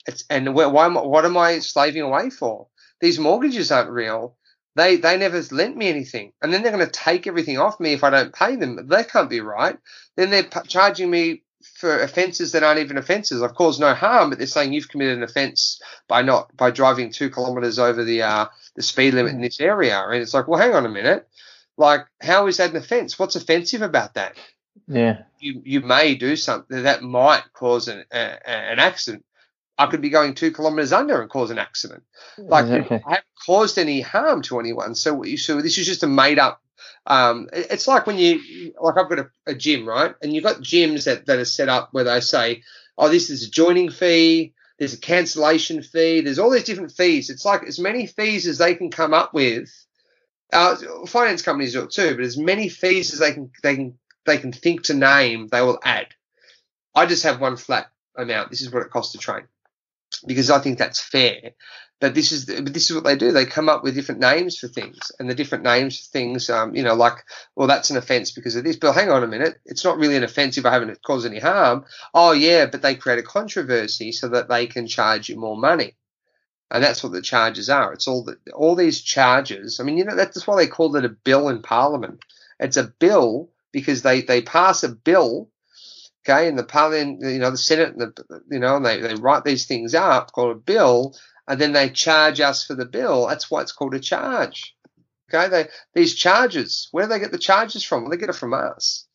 What am I slaving away for? These mortgages aren't real. They never lent me anything, and then they're going to take everything off me if I don't pay them. That can't be right. Then they're charging me for offences that aren't even offences. I've caused no harm, but they're saying you've committed an offence by driving 2 kilometres over the speed limit in this area. And it's like, well, hang on a minute. Like, how is that an offence? What's offensive about that? Yeah. You may do something that might cause an accident. I could be going 2 kilometres under and cause an accident. Like, exactly. I haven't caused any harm to anyone. So this is just a made up. It's like when I've got a gym, right? And you've got gyms that are set up where they say, oh, this is a joining fee. There's a cancellation fee. There's all these different fees. It's like as many fees as they can come up with. Finance companies do it too, but as many fees as they can think to name, they will add. I just have one flat amount. This is what it costs to train, because I think that's fair. But this is what they do. They come up with different names for things, and the different names for things, like, well, that's an offence because of this. But hang on a minute, it's not really an offence if I haven't caused any harm. Oh yeah, but they create a controversy so that they can charge you more money, and that's what the charges are. It's all these charges. I mean, that's why they call it a bill in Parliament. It's a bill because they pass a bill. Okay, and the Parliament, the Senate, and they write these things up called a bill. And then they charge us for the bill. That's why it's called a charge. Okay, these charges, where do they get the charges from? Well, they get it from us.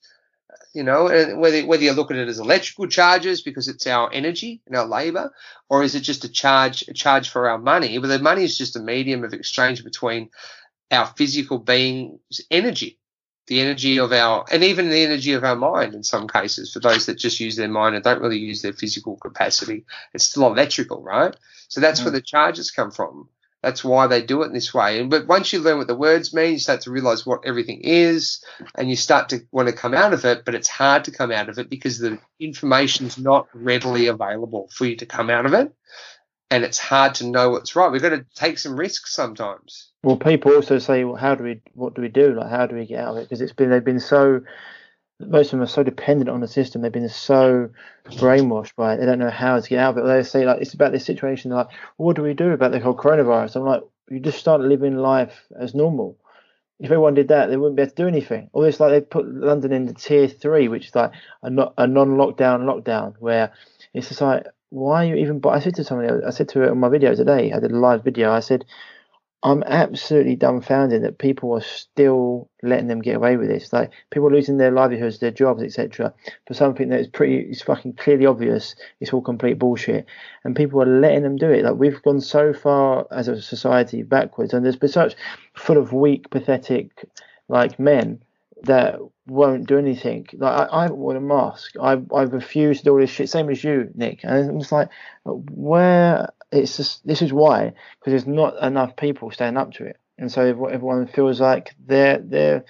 You know, and whether you look at it as electrical charges because it's our energy and our labor, or is it just a charge for our money? But the money is just a medium of exchange between our physical being's energy, the energy of and even the energy of our mind in some cases, for those that just use their mind and don't really use their physical capacity. It's still electrical, right? So that's where the charges come from. That's why they do it in this way. But once you learn what the words mean, you start to realize what everything is, and you start to want to come out of it, but it's hard to come out of it because the information is not readily available for you to come out of it, and it's hard to know what's right. We've got to take some risks sometimes. Well, people also say, well, what do we do? Like, how do we get out of it? Because they've been so, most of them are so dependent on the system. They've been so brainwashed by it. They don't know how to get out of it. They say, like, it's about this situation. Like, well, what do we do about the whole coronavirus? I'm like, you just start living life as normal. If everyone did that, they wouldn't be able to do anything. Or it's like they put London into tier 3, which is like a non-lockdown lockdown, where it's just like, why are you even? But I said to somebody, I said to it on my video today, I did a live video. I said, I'm absolutely dumbfounded that people are still letting them get away with this. Like, people losing their livelihoods, their jobs, etc., for something that is fucking clearly obvious. It's all complete bullshit, and people are letting them do it. Like, we've gone so far as a society backwards, and there's been such full of weak, pathetic, like, men that won't do anything. Like, I haven't worn a mask. I refuse to do all this shit. Same as you, Nick. And I'm just like, where? It's just, this is why, because there's not enough people standing up to it, and so everyone feels like they've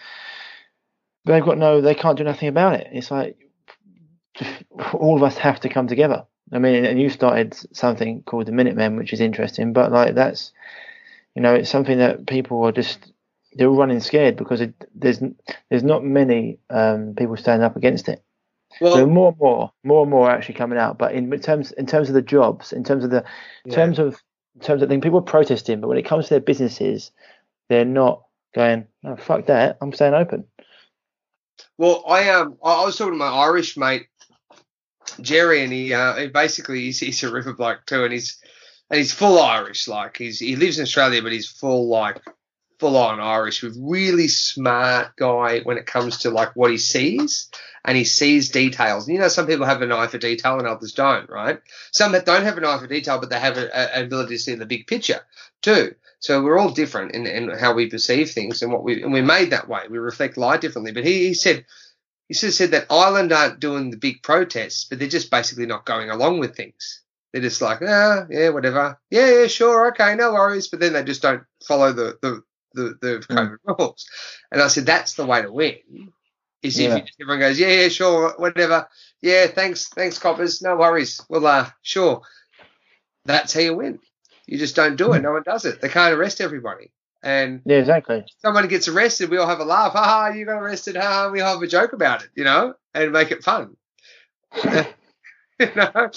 got they can't do nothing about it. It's like all of us have to come together. I mean, and you started something called the Minutemen, which is interesting, but like that's, you know, it's something that people are just, they're all running scared because there's not many people standing up against it. Well, so more and more are actually coming out. But in terms of the jobs, in terms of the thing, people are protesting. But when it comes to their businesses, they're not going, oh, fuck that, I'm staying open. Well, I was talking to my Irish mate Jerry, and he basically he's a river bloke too, and he's full Irish. Like, he lives in Australia, but he's full on Irish. A really smart guy when it comes to like what he sees, and he sees details. And, you know, some people have an eye for detail and others don't, right? Some that don't have an eye for detail, but they have an ability to see the big picture too. So we're all different in how we perceive things, and we're made that way. We reflect light differently. But he sort of said that Ireland aren't doing the big protests, but they're just basically not going along with things. They're just like, yeah, whatever. Yeah, sure, okay, no worries. But then they just don't follow the COVID rules. And I said, that's the way to win. Is if everyone goes, yeah, sure, whatever. Yeah, thanks, coppers, no worries. Well, sure. That's how you win. You just don't do it. No one does it. They can't arrest everybody. And yeah, exactly. Someone gets arrested, we all have a laugh. Ha, you got arrested. Ha, we all have a joke about it, you know, and make it fun. You know.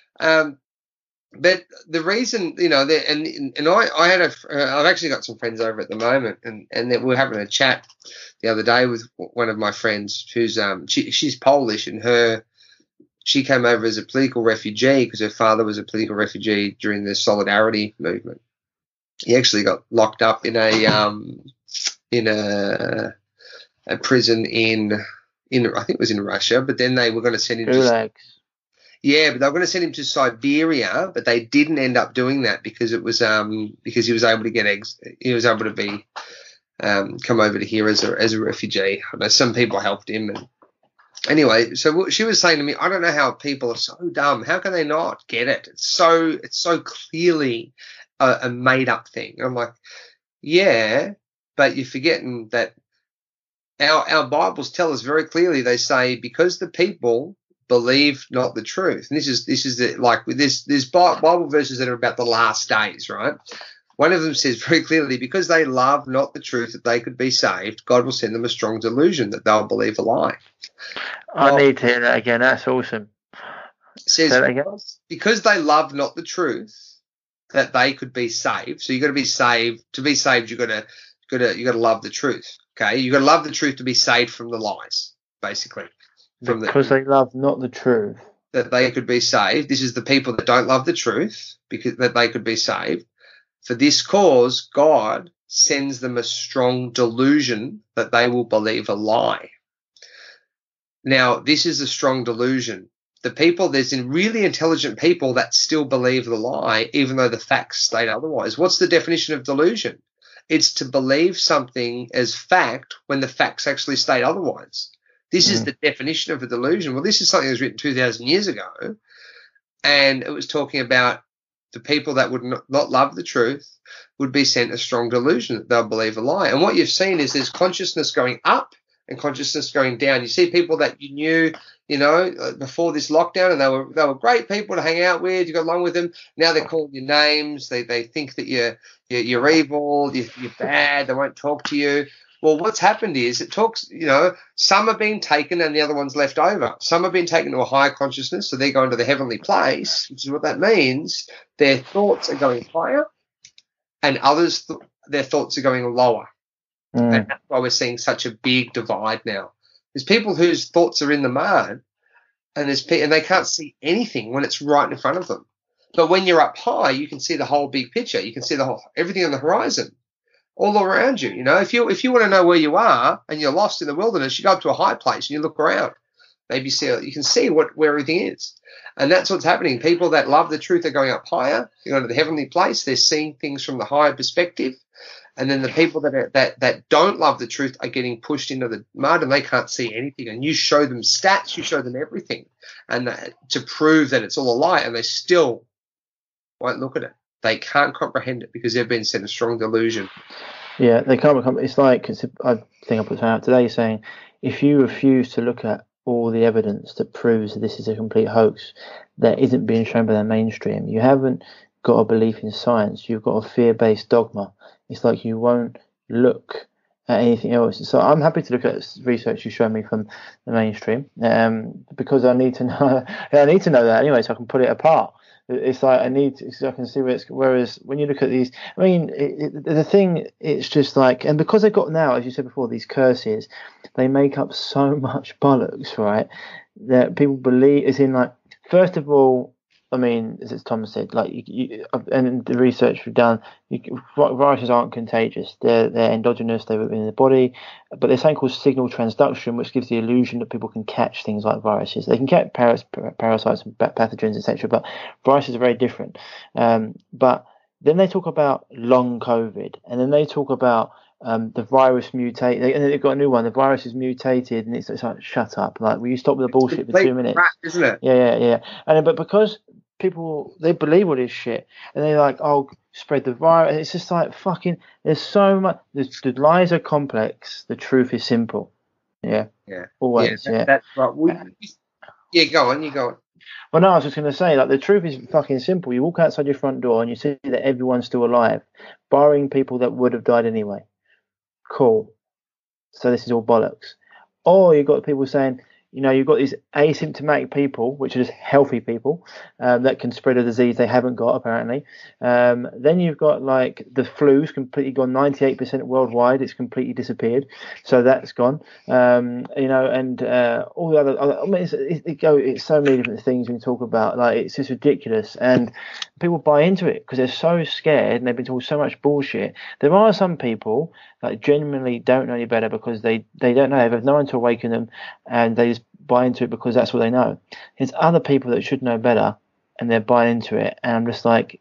But the reason, you know, I've actually got some friends over at the moment, and we were having a chat the other day with one of my friends who's she's Polish, and she came over as a political refugee because her father was a political refugee during the Solidarity movement. He actually got locked up in a prison in I think it was in Russia, but then they were going to send him to but they were going to send him to Siberia, but they didn't end up doing that because it was because he was able to be come over to here as a refugee. I know some people helped him, and anyway, so she was saying to me, I don't know how people are so dumb. How can they not get it? It's so clearly a made up thing. And I'm like, yeah, but you're forgetting that our Bibles tell us very clearly. They say, because the people believe not the truth. And this is like with there's Bible verses that are about the last days, right? One of them says very clearly, because they love not the truth that they could be saved, God will send them a strong delusion that they'll believe a lie. I need to hear that again. That's awesome. Says because they love not the truth that they could be saved. So you got to be saved. To be saved, you got to love the truth. Okay, you got to love the truth to be saved from the lies, basically. Because they love not the truth that they could be saved. This is the people that don't love the truth because that they could be saved. For this cause, God sends them a strong delusion that they will believe a lie. Now, this is a strong delusion. There's really intelligent people that still believe the lie, even though the facts state otherwise. What's the definition of delusion? It's to believe something as fact when the facts actually state otherwise. This is the definition of a delusion. Well, this is something that was written 2,000 years ago, and it was talking about the people that would not love the truth would be sent a strong delusion that they'll believe a lie. And what you've seen is there's consciousness going up and consciousness going down. You see people that you knew, before this lockdown, and they were great people to hang out with. You got along with them. Now they're calling you names. They think that you're evil. You're bad. They won't talk to you. Well, what's happened is some are being taken and the other one's left over. Some have been taken to a higher consciousness, so they're going to the heavenly place, which is what that means. Their thoughts are going higher, and others, their thoughts are going lower. And that's why we're seeing such a big divide now. There's people whose thoughts are in the mud, and they can't see anything when it's right in front of them. But when you're up high, you can see the whole big picture. You can see everything on the horizon, all around you. If you want to know where you are and you're lost in the wilderness, you go up to a high place and you look around. Maybe you can see where everything is. And that's what's happening. People that love the truth are going up higher. They're going to the heavenly place. They're seeing things from the higher perspective. And then the people that don't love the truth are getting pushed into the mud and they can't see anything. And you show them stats, you show them everything, and to prove that it's all a lie, and they still won't look at it. They can't comprehend it because they've been sent a strong delusion. Yeah, they can't become. It's like I think I put something out today saying, if you refuse to look at all the evidence that proves that this is a complete hoax that isn't being shown by the mainstream, you haven't got a belief in science. You've got a fear-based dogma. It's like you won't look at anything else. So I'm happy to look at research you show me from the mainstream, because I need to know. I need to know that anyway, so I can put it apart. It's like so I can see where it's. Whereas when you look at these, I mean, the thing, it's just like, and because they've got now, as you said before, these curses, they make up so much bollocks, right? That people believe. It's in like, first of all, I mean, as Tom said, like, and the research we've done, viruses aren't contagious. They're endogenous. They're in the body, but there's something called signal transduction, which gives the illusion that people can catch things like viruses. They can catch parasites and pathogens, etc. But viruses are very different. But then they talk about long COVID, and then they talk about the virus mutate, and they've got a new one. The virus is mutated, and it's like, shut up! Like, will you stop with the bullshit for 2 minutes? Crap, isn't it? Yeah. And but because people, they believe all this shit, and they're like, oh, spread the virus. It's just like, fucking, there's so much. The lies are complex. The truth is simple. Yeah. Always. Yeah. That's right. Go on. You go on. Well, no, I was just going to say, like, the truth is fucking simple. You walk outside your front door and you see that everyone's still alive, barring people that would have died anyway. Cool. So this is all bollocks. Or you've got people saying, you've got these asymptomatic people, which are just healthy people, that can spread a disease they haven't got, apparently. Then you've got, like, the flu's completely gone, 98% worldwide. It's completely disappeared. So that's gone. And all the other, I mean, it's so many different things we can talk about. Like, it's just ridiculous. And people buy into it because they're so scared and they've been told so much bullshit. There are some people that genuinely don't know any better because they don't know. They've no one to awaken them, and they just buy into it because that's what they know. There's other people that should know better, and they're buying into it. And I'm just like,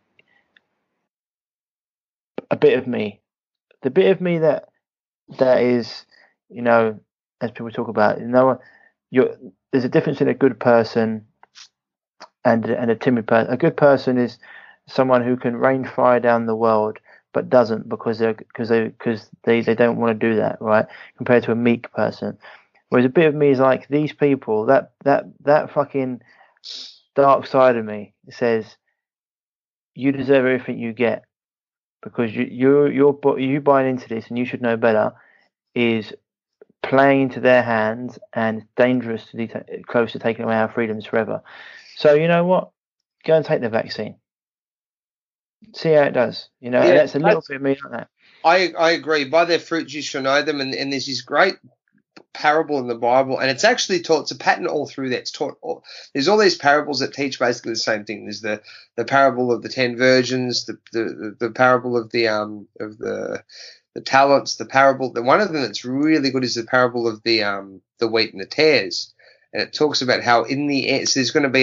the bit of me that is, as people talk about, there's a difference in a good person and a timid person. A good person is someone who can rain fire down the world, but doesn't because they don't want to do that, right? Compared to a meek person. Whereas a bit of me is like, these people, that fucking dark side of me says, you deserve everything you get, because you buying into this, and you should know better, is playing into their hands and dangerous to close to taking away our freedoms forever. So you know what? Go and take the vaccine. See how it does. And that's a little bit of me like that. I agree. By their fruits you shall know them, and there's this great parable in the Bible, and it's actually taught. It's a pattern all through there. It's taught. There's all these parables that teach basically the same thing. There's the parable of the 10 virgins, the parable of the talents, the parable. One of them that's really good is the parable of the wheat and the tares. and it talks about how in the end, so there's going to be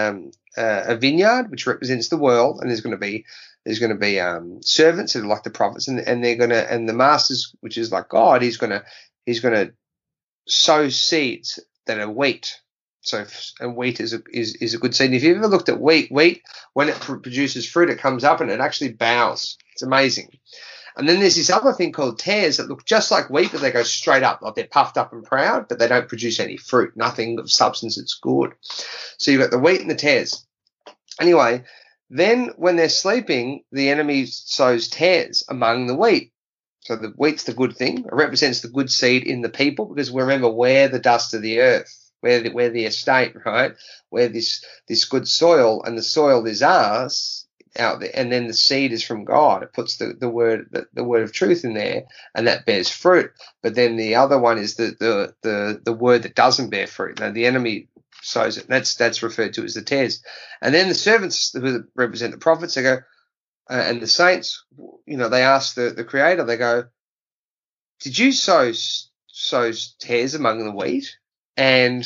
a vineyard which represents the world, and there's going to be servants that are like the prophets, and they're going to, and the masters, which is like God, he's going to sow seeds that are wheat. So, and wheat is a good seed. And if you've ever looked at wheat when it produces fruit, it comes up and it actually bows. It's amazing. And then there's this other thing called tares that look just like wheat, but they go straight up, like they're puffed up and proud, but they don't produce any fruit, nothing of substance that's good. So you've got the wheat and the tares. Anyway, then when they're sleeping, the enemy sows tares among the wheat. So the wheat's the good thing. It represents the good seed in the people, because remember, we're the dust of the earth. We're the estate, right? We're this good soil, and the soil is ours out there, and then the seed is from God. It puts the word of truth in there, and that bears fruit. But then the other one is the word that doesn't bear fruit. Now the enemy sows it. That's referred to as the tares. And then the servants who represent the prophets, they go, and the saints, they ask the Creator. They go, "Did you sow tares among the wheat?" And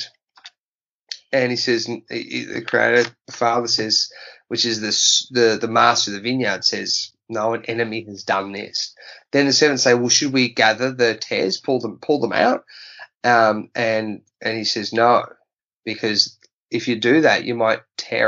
he says, the Creator, the Father says, which is the master of the vineyard, says, "No, an enemy has done this." Then the servants say, "Well, should we gather the tares, pull them out?" And he says, "No, because if you do that, you might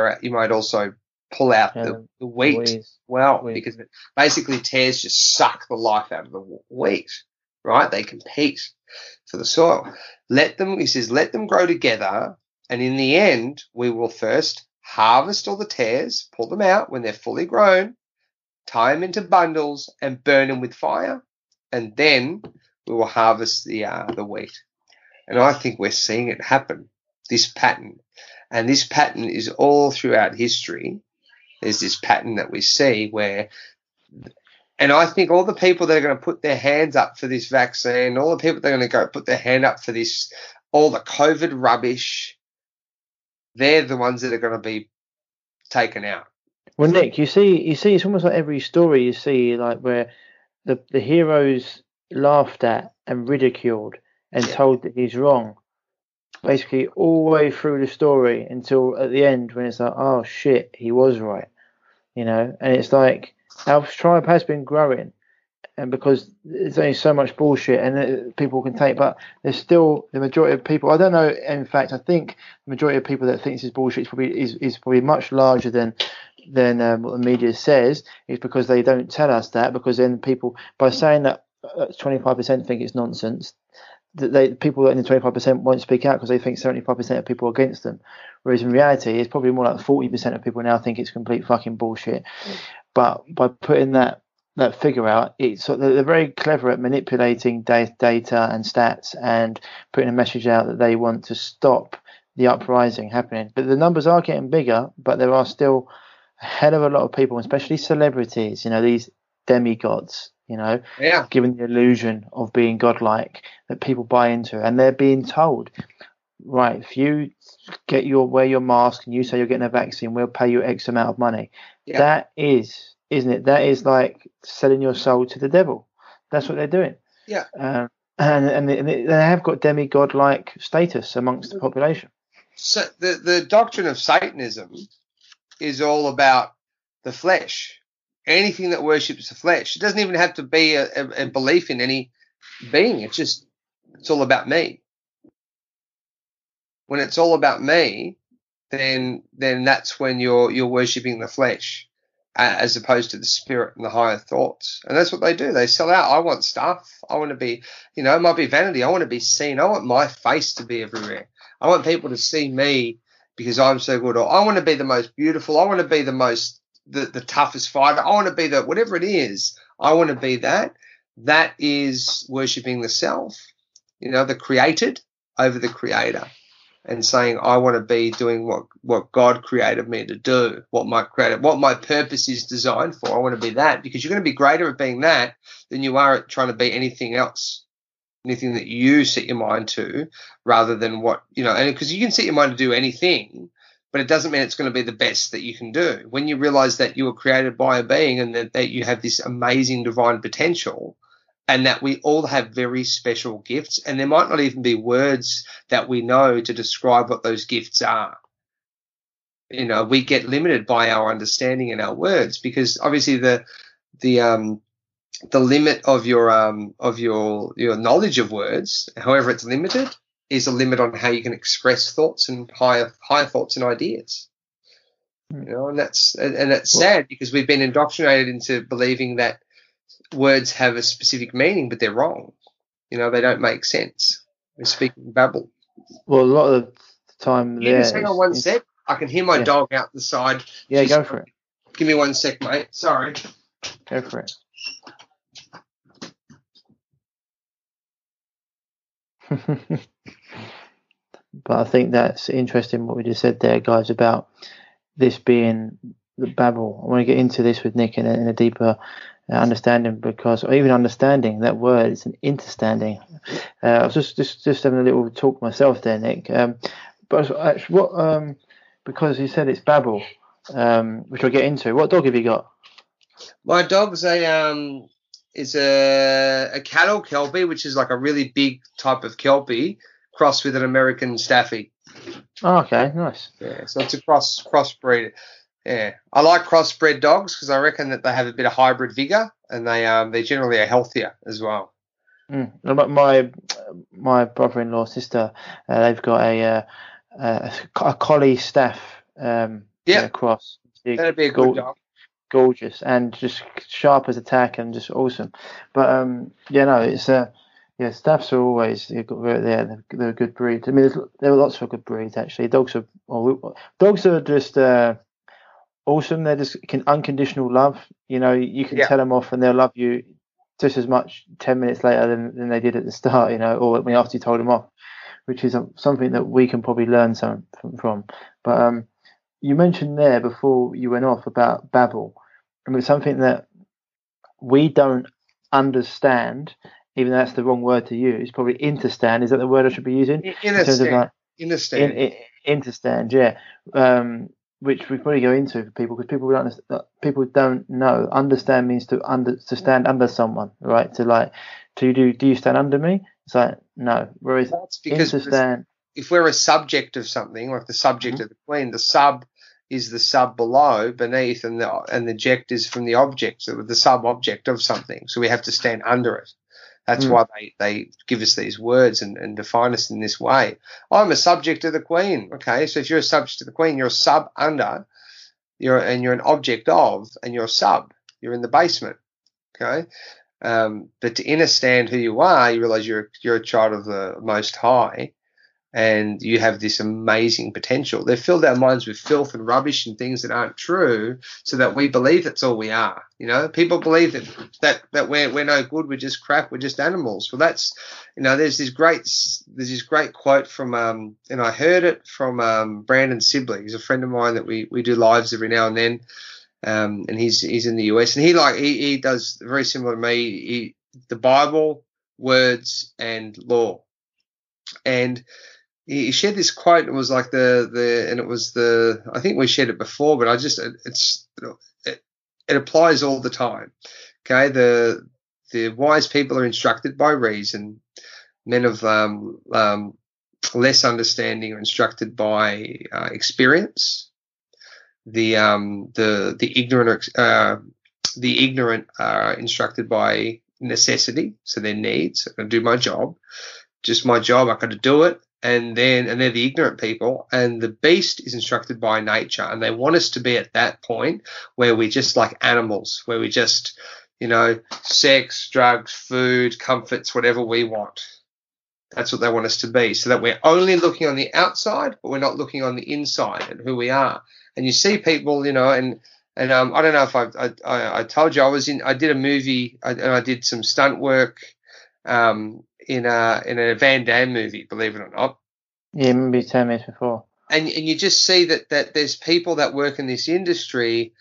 also pull out the wheat. Because basically tares just suck the life out of the wheat, right? They compete for the soil. Let them grow together, and in the end, we will first harvest all the tares, pull them out when they're fully grown, tie them into bundles, and burn them with fire, and then we will harvest the wheat." And I think we're seeing it happen, this pattern. And this pattern is all throughout history. There's this pattern that we see where, and I think all the people that are going to put their hands up for this vaccine, all the people that are going to go put their hand up for this, all the COVID rubbish, they're the ones that are going to be taken out. Well, Nick, you see, it's almost like every story you see, like where the hero's laughed at and ridiculed and told that he's wrong, basically all the way through the story until at the end when it's like, oh shit, he was right, and it's like our tribe has been growing, and because there's only so much bullshit and people can take, but there's still the majority of people. I don't know. In fact, I think the majority of people that think this is bullshit is probably much larger than what the media says. It's because they don't tell us that, because then people, by saying that 25% think it's nonsense, that people in the 25% won't speak out because they think 75% of people are against them. Whereas in reality, it's probably more like 40% of people now think it's complete fucking bullshit. But by putting that figure out, they're very clever at manipulating data and stats and putting a message out that they want to stop the uprising happening. But the numbers are getting bigger, but there are still a hell of a lot of people, especially celebrities, these demigods, given the illusion of being godlike, that people buy into, and they're being told, right, if you wear your mask and you say you're getting a vaccine, we'll pay you X amount of money. Yeah. That is, isn't it? That is like selling your soul to the devil. That's what they're doing. Yeah. And they have got demigod-like status amongst the population. So the doctrine of Satanism is all about the flesh. Anything that worships the flesh. It doesn't even have to be a belief in any being. It's all about me. When it's all about me, then that's when you're worshipping the flesh, as opposed to the spirit and the higher thoughts. And that's what they do. They sell out. I want stuff. I want to be, it might be vanity. I want to be seen. I want my face to be everywhere. I want people to see me because I'm so good. Or I want to be the most beautiful. I want to be the toughest fighter. I want to be whatever it is. I want to be that. That is worshipping the self, the created over the creator, and saying, I want to be doing what God created me to do, what my purpose is designed for. I want to be that, because you're going to be greater at being that than you are at trying to be anything else, anything that you set your mind to, rather than and because you can set your mind to do anything, but it doesn't mean it's going to be the best that you can do. When you realize that you were created by a being and that you have this amazing divine potential, and that we all have very special gifts, and there might not even be words that we know to describe what those gifts are. You know, we get limited by our understanding and our words, because obviously the limit of your knowledge of words, however it's limited, is a limit on how you can express thoughts and higher thoughts and ideas. You know, and that's sad, because we've been indoctrinated into believing that words have a specific meaning, but they're wrong. You know, they don't make sense. We're speaking babble. Well, a lot of the time, Can you just hang on one sec? I can hear my dog out the side. Yeah, go for it. Give me 1 sec, mate. Sorry. Go for it. But I think that's interesting what we just said there, guys, about this being the babble. I want to get into this with Nick in a deeper understanding, because, or even understanding that word, it's an interstanding. I was just having a little talk myself there, Nick. But actually, what because you said it's babble, which I'll get into. What dog have you got? My dog's a cattle Kelpie, which is like a really big type of Kelpie, crossed with an American Staffy. Oh, okay, nice. Yeah, so it's a crossbreed. Yeah, I like crossbred dogs because I reckon that they have a bit of hybrid vigor, and they generally are healthier as well. My brother-in-law sister, they've got a collie staff. Cross. That'd be a good dog. Gorgeous and just sharp as a tack and just awesome. But it's staffs are always they're a good breed. I mean, there are lots of good breeds actually. Dogs are just awesome. They're just unconditional love. You know, you can tell them off and they'll love you just as much 10 minutes later than they did at the start. You know, or after you told them off, which is something that we can probably learn some from. But you mentioned there before you went off about babble. I mean, something that we don't understand, even though that's the wrong word to use, probably interstand. Is that the word I should be using? Interstand, yeah. Which we probably go into for people, because people don't know. Understand means to stand under someone, right? Do you stand under me? It's like, no. Whereas that's because interstand, if we're a subject of something, like the subject of the queen, the sub is the sub below, beneath, and the ject is from the object, so the sub object of something. So we have to stand under it. That's why they give us these words and define us in this way. I'm a subject of the queen. Okay, so if you're a subject of the queen, you're a sub under, you're an object of, and you're a sub. You're in the basement. Okay, but to understand who you are, you realize you're a child of the Most High, and you have this amazing potential. They've filled our minds with filth and rubbish and things that aren't true, so that we believe that's all we are. You know, people believe that we're no good, we're just crap, we're just animals. Well, that's, you know, there's this great quote from and I heard it from Brandon Sibley. He's a friend of mine that we do lives every now and then, and he's in the US, and he does very similar to me. The Bible, words, and law, and he shared this quote. It was like I think we shared it before, but it applies all the time. Okay, the wise people are instructed by reason. Men of less understanding are instructed by experience. The ignorant are instructed by necessity, so their needs. I do my job, just my job. I got to do it. And they're the ignorant people, and the beast is instructed by nature, and they want us to be at that point where we're just like animals, where we just, you know, sex, drugs, food, comforts, whatever we want. That's what they want us to be, so that we're only looking on the outside, but we're not looking on the inside and who we are. And you see people, you know, and I don't know if I told you I did a movie, and I did some stunt work in a Van Damme movie, believe it or not. Yeah, maybe 10 minutes before. And you just see that there's people that work in this industry,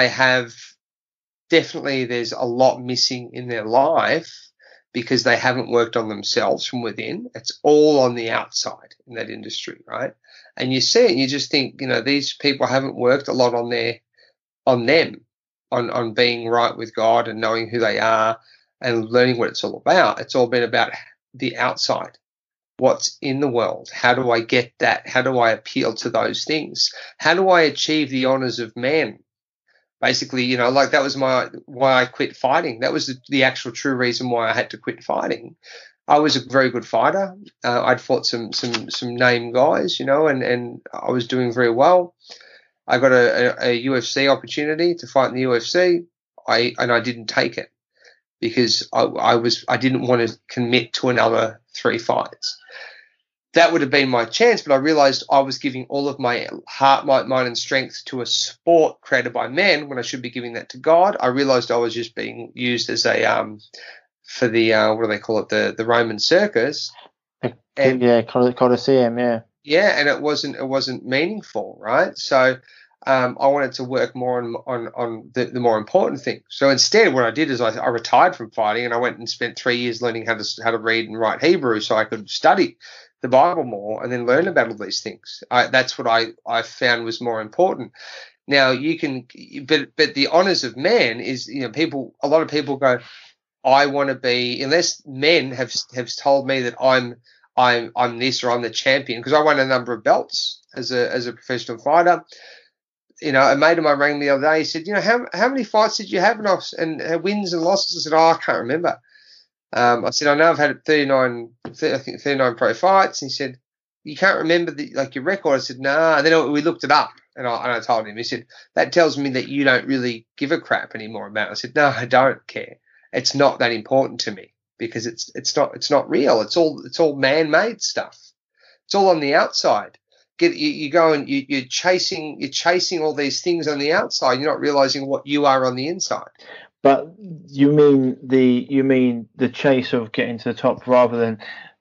there's a lot missing in their life because they haven't worked on themselves from within. It's all on the outside in that industry, right? And you see it and you just think, you know, these people haven't worked a lot on being right with God and knowing who they are. and learning what it's all about. It's all been about the outside, what's in the world. How do I get that? How do I appeal to those things? How do I achieve the honors of men? Basically, you know, like that was why I quit fighting. That was the actual true reason why I had to quit fighting. I was a very good fighter. I'd fought some name guys, you know, and I was doing very well. I got a UFC opportunity to fight in the UFC. I didn't take it because I didn't want to commit to another 3 fights. That would have been my chance, but I realized I was giving all of my heart, mind, and strength to a sport created by men when I should be giving that to God. I realized I was just being used as a for the what do they call it, the Roman circus. And, yeah, Colosseum, yeah. Yeah, and it wasn't meaningful, right? So I wanted to work more on the more important thing. So instead, what I did is I retired from fighting and I went and spent 3 years learning how to read and write Hebrew so I could study the Bible more and then learn about all these things. That's what I found was more important. Now you can, but the honors of men is, you know, a lot of people go, I want to be, unless men have told me that I'm this or I'm the champion, because I won a number of belts as a professional fighter. You know, a mate of mine rang me the other day. He said, you know, how many fights did you have and wins and losses? I said, I can't remember. I said, I know I've had 39 pro fights. And he said, you can't remember your record? I said, nah. And then we looked it up, and I told him. He said, that tells me that you don't really give a crap anymore about it. I said, no, I don't care. It's not that important to me because it's not real. It's all man-made stuff. It's all on the outside. You go and you're chasing all these things on the outside. You're not realizing what you are on the inside. But you mean the chase of getting to the top rather than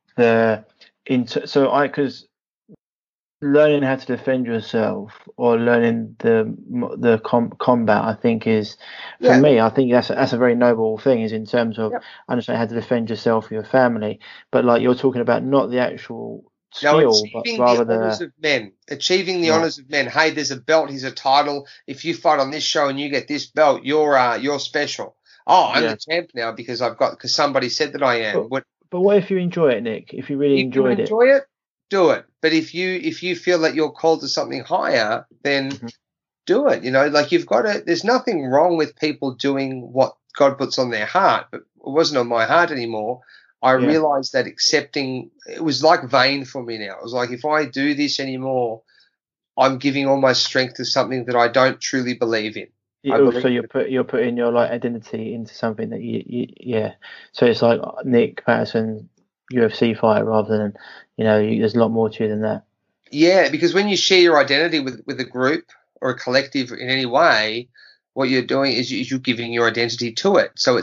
because learning how to defend yourself or learning the combat, I think is for me. I think that's a very noble thing. Is in terms of understanding how to defend yourself or your family. But like you're talking about, not the actual skill, but rather the honors of men. Achieving the honors of men. Hey, there's a belt. Here's a title. If you fight on this show and you get this belt, you're special. Oh, I'm the champ now because somebody said that I am. But what if you enjoy it, Nick? If you really enjoy it, do it. But if you feel that you're called to something higher, then do it. You know, like you've got to. There's nothing wrong with people doing what God puts on their heart, but it wasn't on my heart anymore. I realized that accepting it was like vain for me now. It was like, if I do this anymore, I'm giving all my strength to something that I don't truly believe in. So you're putting your identity into something that So it's like Nick Patterson, UFC fighter, rather than there's a lot more to you than that. Yeah, because when you share your identity with a group or a collective in any way, what you're doing is you're giving your identity to it. So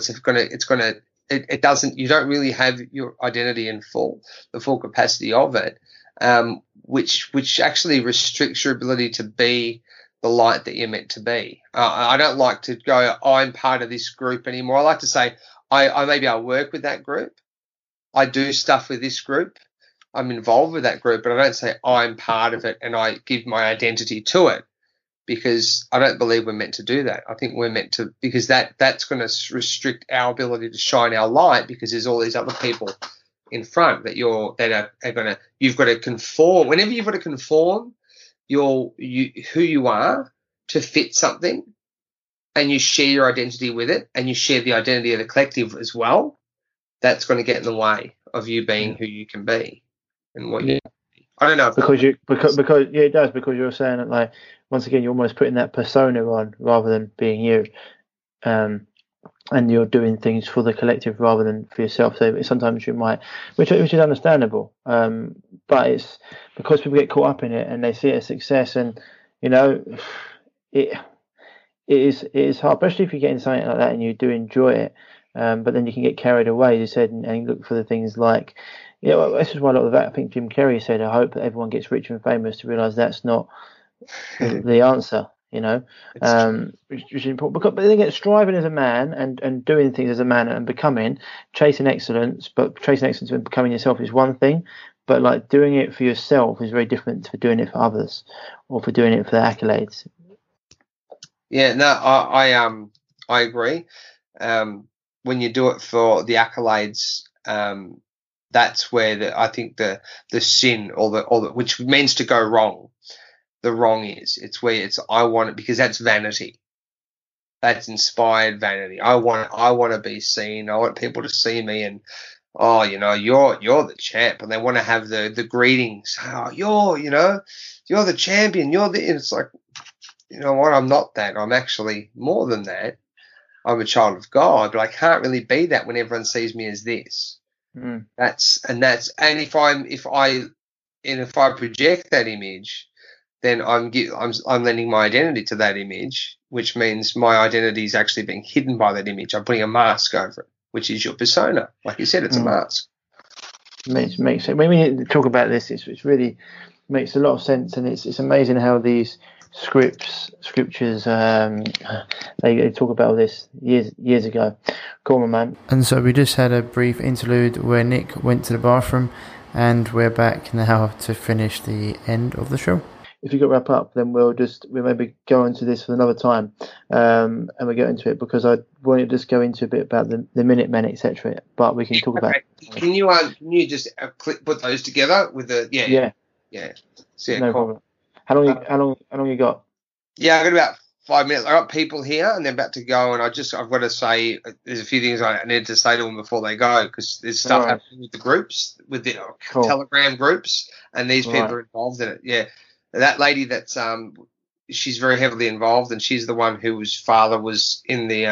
you don't really have your identity in the full capacity of it, which actually restricts your ability to be the light that you're meant to be. I don't like to go, I'm part of this group anymore. I like to say, I work with that group. I do stuff with this group. I'm involved with that group, but I don't say I'm part of it and I give my identity to it, because I don't believe we're meant to do that. I think we're meant to, because that's going to restrict our ability to shine our light, because there's all these other people in front you've got to conform. Whenever you've got to conform who you are to fit something, and you share your identity with it, and you share the identity of the collective as well, that's going to get in the way of you being who you can be and what you. I don't know because it does, because you're saying that, like, once again, you're almost putting that persona on rather than being you, and you're doing things for the collective rather than for yourself. So sometimes you might, which is understandable, but it's because people get caught up in it and they see it as success, and it is hard, especially if you're getting something like that and you do enjoy it. But then you can get carried away, as you said, and look for the things like, this is why a lot of that, I think Jim Carrey said, I hope that everyone gets rich and famous, to realise that's not the answer, which is important. But then again, striving as a man and doing things as a man and chasing excellence and becoming yourself is one thing, but like doing it for yourself is very different to doing it for others or for doing it for the accolades. Yeah, no, I agree. when you do it for the accolades, that's where I think the sin or the which means to go wrong, the wrong is. It's where it's I want it because that's vanity. That's inspired vanity. I want to be seen. I want people to see me and you're the champ, and they want to have the greetings. Oh, you're the champion. And it's like, you know what? I'm not that. I'm actually more than that. I'm a child of God, but I can't really be that when everyone sees me as this. Mm. And if I project that image, then I'm lending my identity to that image, which means my identity is actually being hidden by that image. I'm putting a mask over it, which is your persona. Like you said, it's a mask. Makes sense. When we talk about this, it's really makes a lot of sense, and it's amazing how these scriptures they talk about all this years ago. Cool, my man. And so we just had a brief interlude where Nick went to the bathroom, and we're back now to finish the end of the show. If you got to wrap up, then we'll maybe go into this for another time, and we'll get into it because I wanted to just go into a bit about the Minutemen, etc. But we can talk about. Can you just put those together with the yeah. So, no problem. How long you got? Yeah, I've got about 5 minutes. I got people here and they're about to go, and I've got to say there's a few things I need to say to them before they go because there's stuff happening with the groups, with the Telegram groups, and these people are involved in it. Yeah. That lady that's she's very heavily involved, and she's the one whose father was in the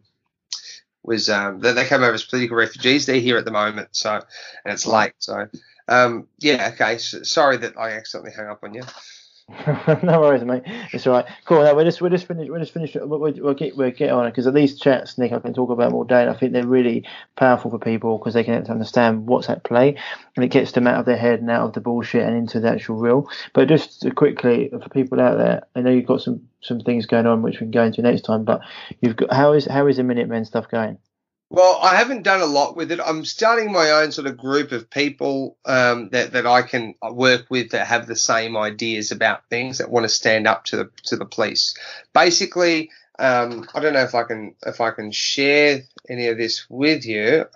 they came over as political refugees. They're here at the moment, so and it's late. So okay. Sorry that I accidentally hung up on you. No worries, mate. It's all right. Cool. Now we'll just finish. We'll get on it because these chats, Nick, I can talk about them all day. And I think they're really powerful for people because they can understand what's at play, and it gets them out of their head and out of the bullshit and into the actual real. But just quickly for people out there, I know you've got some things going on which we can go into next time. But you've got how is the Minutemen stuff going? Well, I haven't done a lot with it. I'm starting my own sort of group of people that I can work with that have the same ideas about things that want to stand up to the police. Basically, I don't know if I can share any of this with you,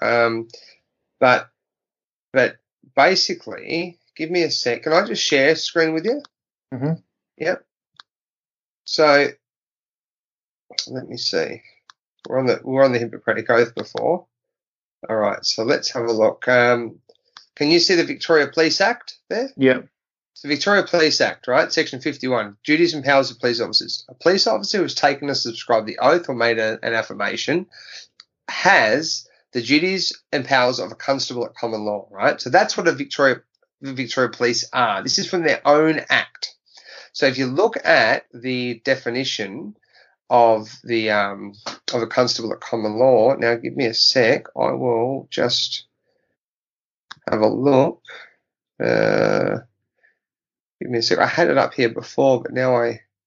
but basically, give me a sec. Can I just share screen with you? Mm-hmm. Yep. So let me see. We're on the Hippocratic Oath before. All right, so let's have a look. Can you see the Victoria Police Act there? Yeah. It's the Victoria Police Act, right? Section 51, duties and powers of police officers. A police officer who has taken to subscribe the oath or made an affirmation has the duties and powers of a constable at common law, right? So that's what the Victoria Police are. This is from their own act. So if you look at the definition of a constable at common law. Now, give me a sec. I will just have a look. Give me a sec. I had it up here before, but now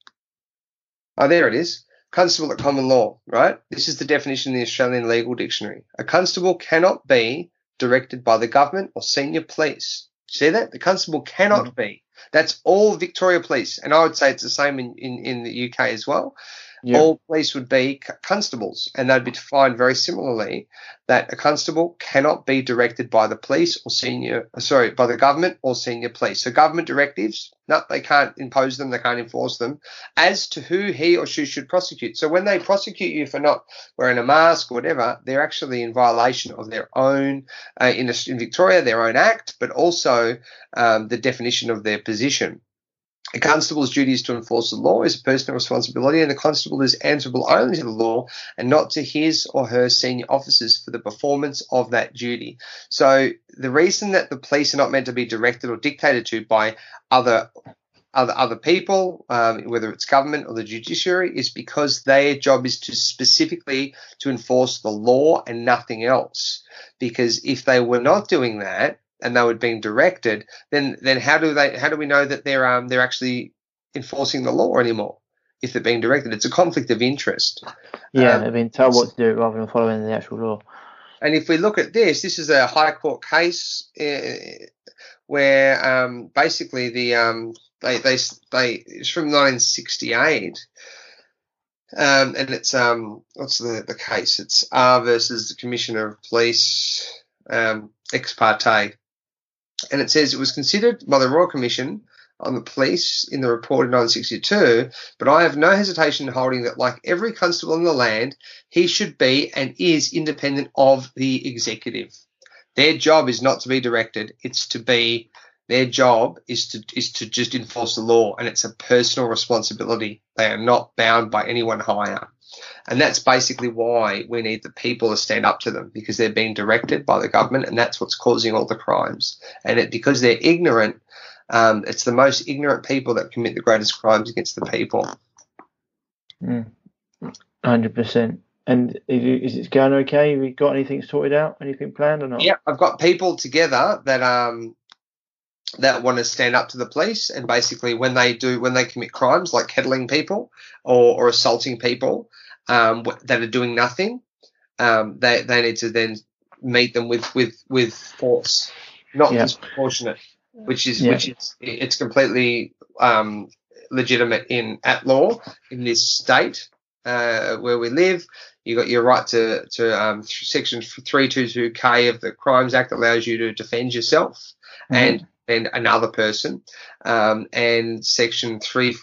there it is. Constable at common law, right? This is the definition in the Australian Legal Dictionary. A constable cannot be directed by the government or senior police. See that? The constable cannot be. That's all Victoria Police. And I would say it's the same in the UK as well. Yep. All police would be constables, and they'd be defined very similarly that a constable cannot be directed by the police or by the government or senior police. So government directives, no, they can't impose them, they can't enforce them as to who he or she should prosecute. So when they prosecute you for not wearing a mask or whatever, they're actually in violation of their own, in Victoria, their own act, but also the definition of their position. A constable's duty is to enforce the law, is a personal responsibility, and the constable is answerable only to the law and not to his or her senior officers for the performance of that duty. So the reason that the police are not meant to be directed or dictated to by other people, whether it's government or the judiciary, is because their job is to specifically to enforce the law and nothing else. Because if they were not doing that, and they were being directed, then how do we know that they're actually enforcing the law anymore? If they're being directed, it's a conflict of interest. Yeah, they've been told what to do rather than following the actual law. And if we look at this is a High Court case where basically it's from 1968. And it's what's the case? It's R versus the Commissioner of Police, ex parte, and it says it was considered by the Royal Commission on the Police in the report in 1962, but I have no hesitation in holding that, like every constable in the land, he should be and is independent of the executive. Their job is not to be directed; it's to be. Their job is to just enforce the law, and it's a personal responsibility. They are not bound by anyone higher. And that's basically why we need the people to stand up to them, because they're being directed by the government, and that's what's causing all the crimes. And because they're ignorant, it's the most ignorant people that commit the greatest crimes against the people. 100%. And is it going okay? Have you got anything sorted out? Anything planned or not? Yeah, I've got people together that want to stand up to the police, and basically when they commit crimes like kettling people or assaulting people that are doing nothing, they need to then meet them with force, not disproportionate, which is it's completely legitimate at law in this state where we live. You got your right to Section 322K of the Crimes Act allows you to defend yourself and another person, and Section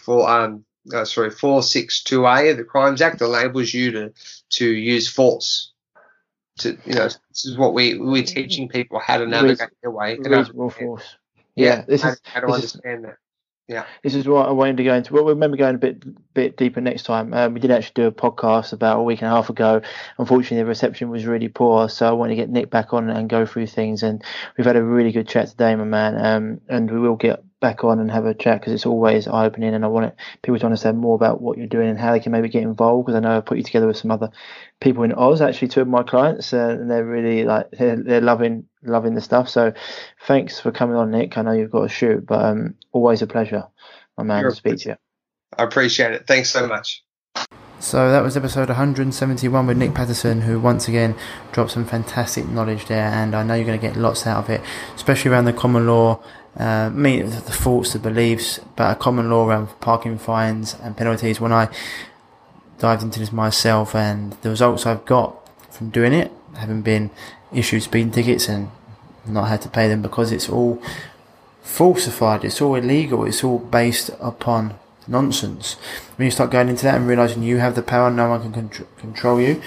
462A of the Crimes Act enables you to use force. This is what we're teaching people, how to navigate their way. Reasonable force. How to understand that. Yeah. This is what I wanted to go into. Well, we remember going a bit deeper next time. We did actually do a podcast about a week and a half ago. Unfortunately, the reception was really poor, so I wanted to get Nick back on and go through things. And we've had a really good chat today, my man. And we will get back on and have a chat, because it's always eye-opening, and I want people to understand more about what you're doing and how they can maybe get involved, because I know I put you together with some other people in Oz, actually 2 of my clients, and they're really they're loving the stuff. So thanks for coming on, Nick. I know you've got to shoot, but always a pleasure, my man, to speak to you. I appreciate it. Thanks so much. So that was episode 171 with Nick Patterson, who once again dropped some fantastic knowledge there, and I know you're going to get lots out of it, especially around the common law, the thoughts, the beliefs, but a common law around parking fines and penalties. When I dived into this myself, and the results I've got from doing it, having been issued speeding tickets and not had to pay them, because it's all falsified, it's all illegal, it's all based upon nonsense. When you start going into that and realising you have the power, no one can control you,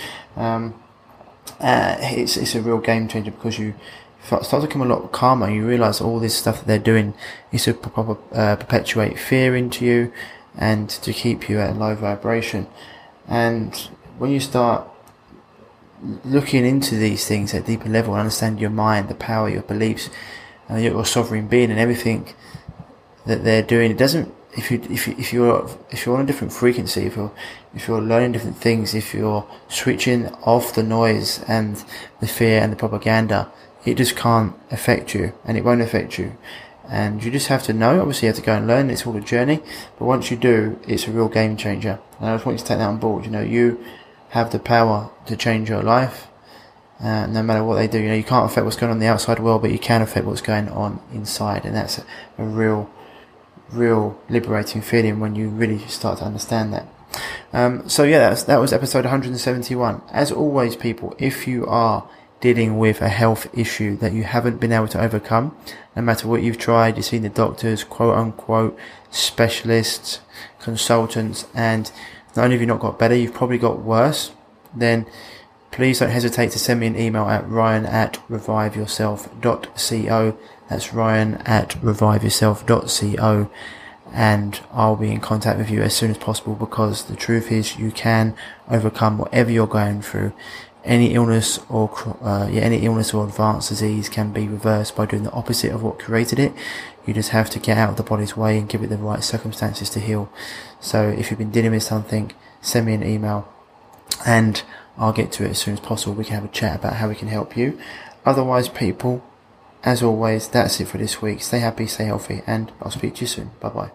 it's a real game changer, because you start to become a lot calmer. You realise all this stuff that they're doing is to perpetuate fear into you and to keep you at a low vibration. And when you start looking into these things at a deeper level and understand your mind, the power, your beliefs, and your sovereign being, and everything that they're doing, it doesn't. If you're on a different frequency, if you're learning different things, if you're switching off the noise and the fear and the propaganda, it just can't affect you, and it won't affect you. And you just have to know. Obviously, you have to go and learn. It's all a journey, but once you do, it's a real game changer. And I just want you to take that on board. You have the power to change your life, no matter what they do. You can't affect what's going on in the outside world, but you can affect what's going on inside, and that's a real liberating feeling when you really start to understand that. That was episode 171. As always, people, if you are dealing with a health issue that you haven't been able to overcome, no matter what you've tried, you've seen the doctors, quote unquote, specialists, consultants, and not only have you not got better, you've probably got worse, then please don't hesitate to send me an email at ryan@reviveyourself.co. That's ryan@reviveyourself.co, and I'll be in contact with you as soon as possible, because the truth is you can overcome whatever you're going through. Any illness or advanced disease can be reversed by doing the opposite of what created it. You just have to get out of the body's way and give it the right circumstances to heal. So if you've been dealing with something, send me an email and I'll get to it as soon as possible. We can have a chat about how we can help you. Otherwise, people, as always, that's it for this week. Stay happy, stay healthy, and I'll speak to you soon. Bye-bye.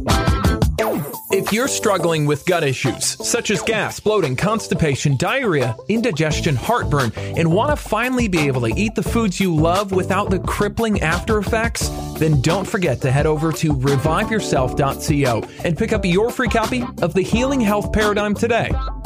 If you're struggling with gut issues, such as gas, bloating, constipation, diarrhea, indigestion, heartburn, and want to finally be able to eat the foods you love without the crippling after effects, then don't forget to head over to reviveyourself.co and pick up your free copy of The Healing Health Paradigm today.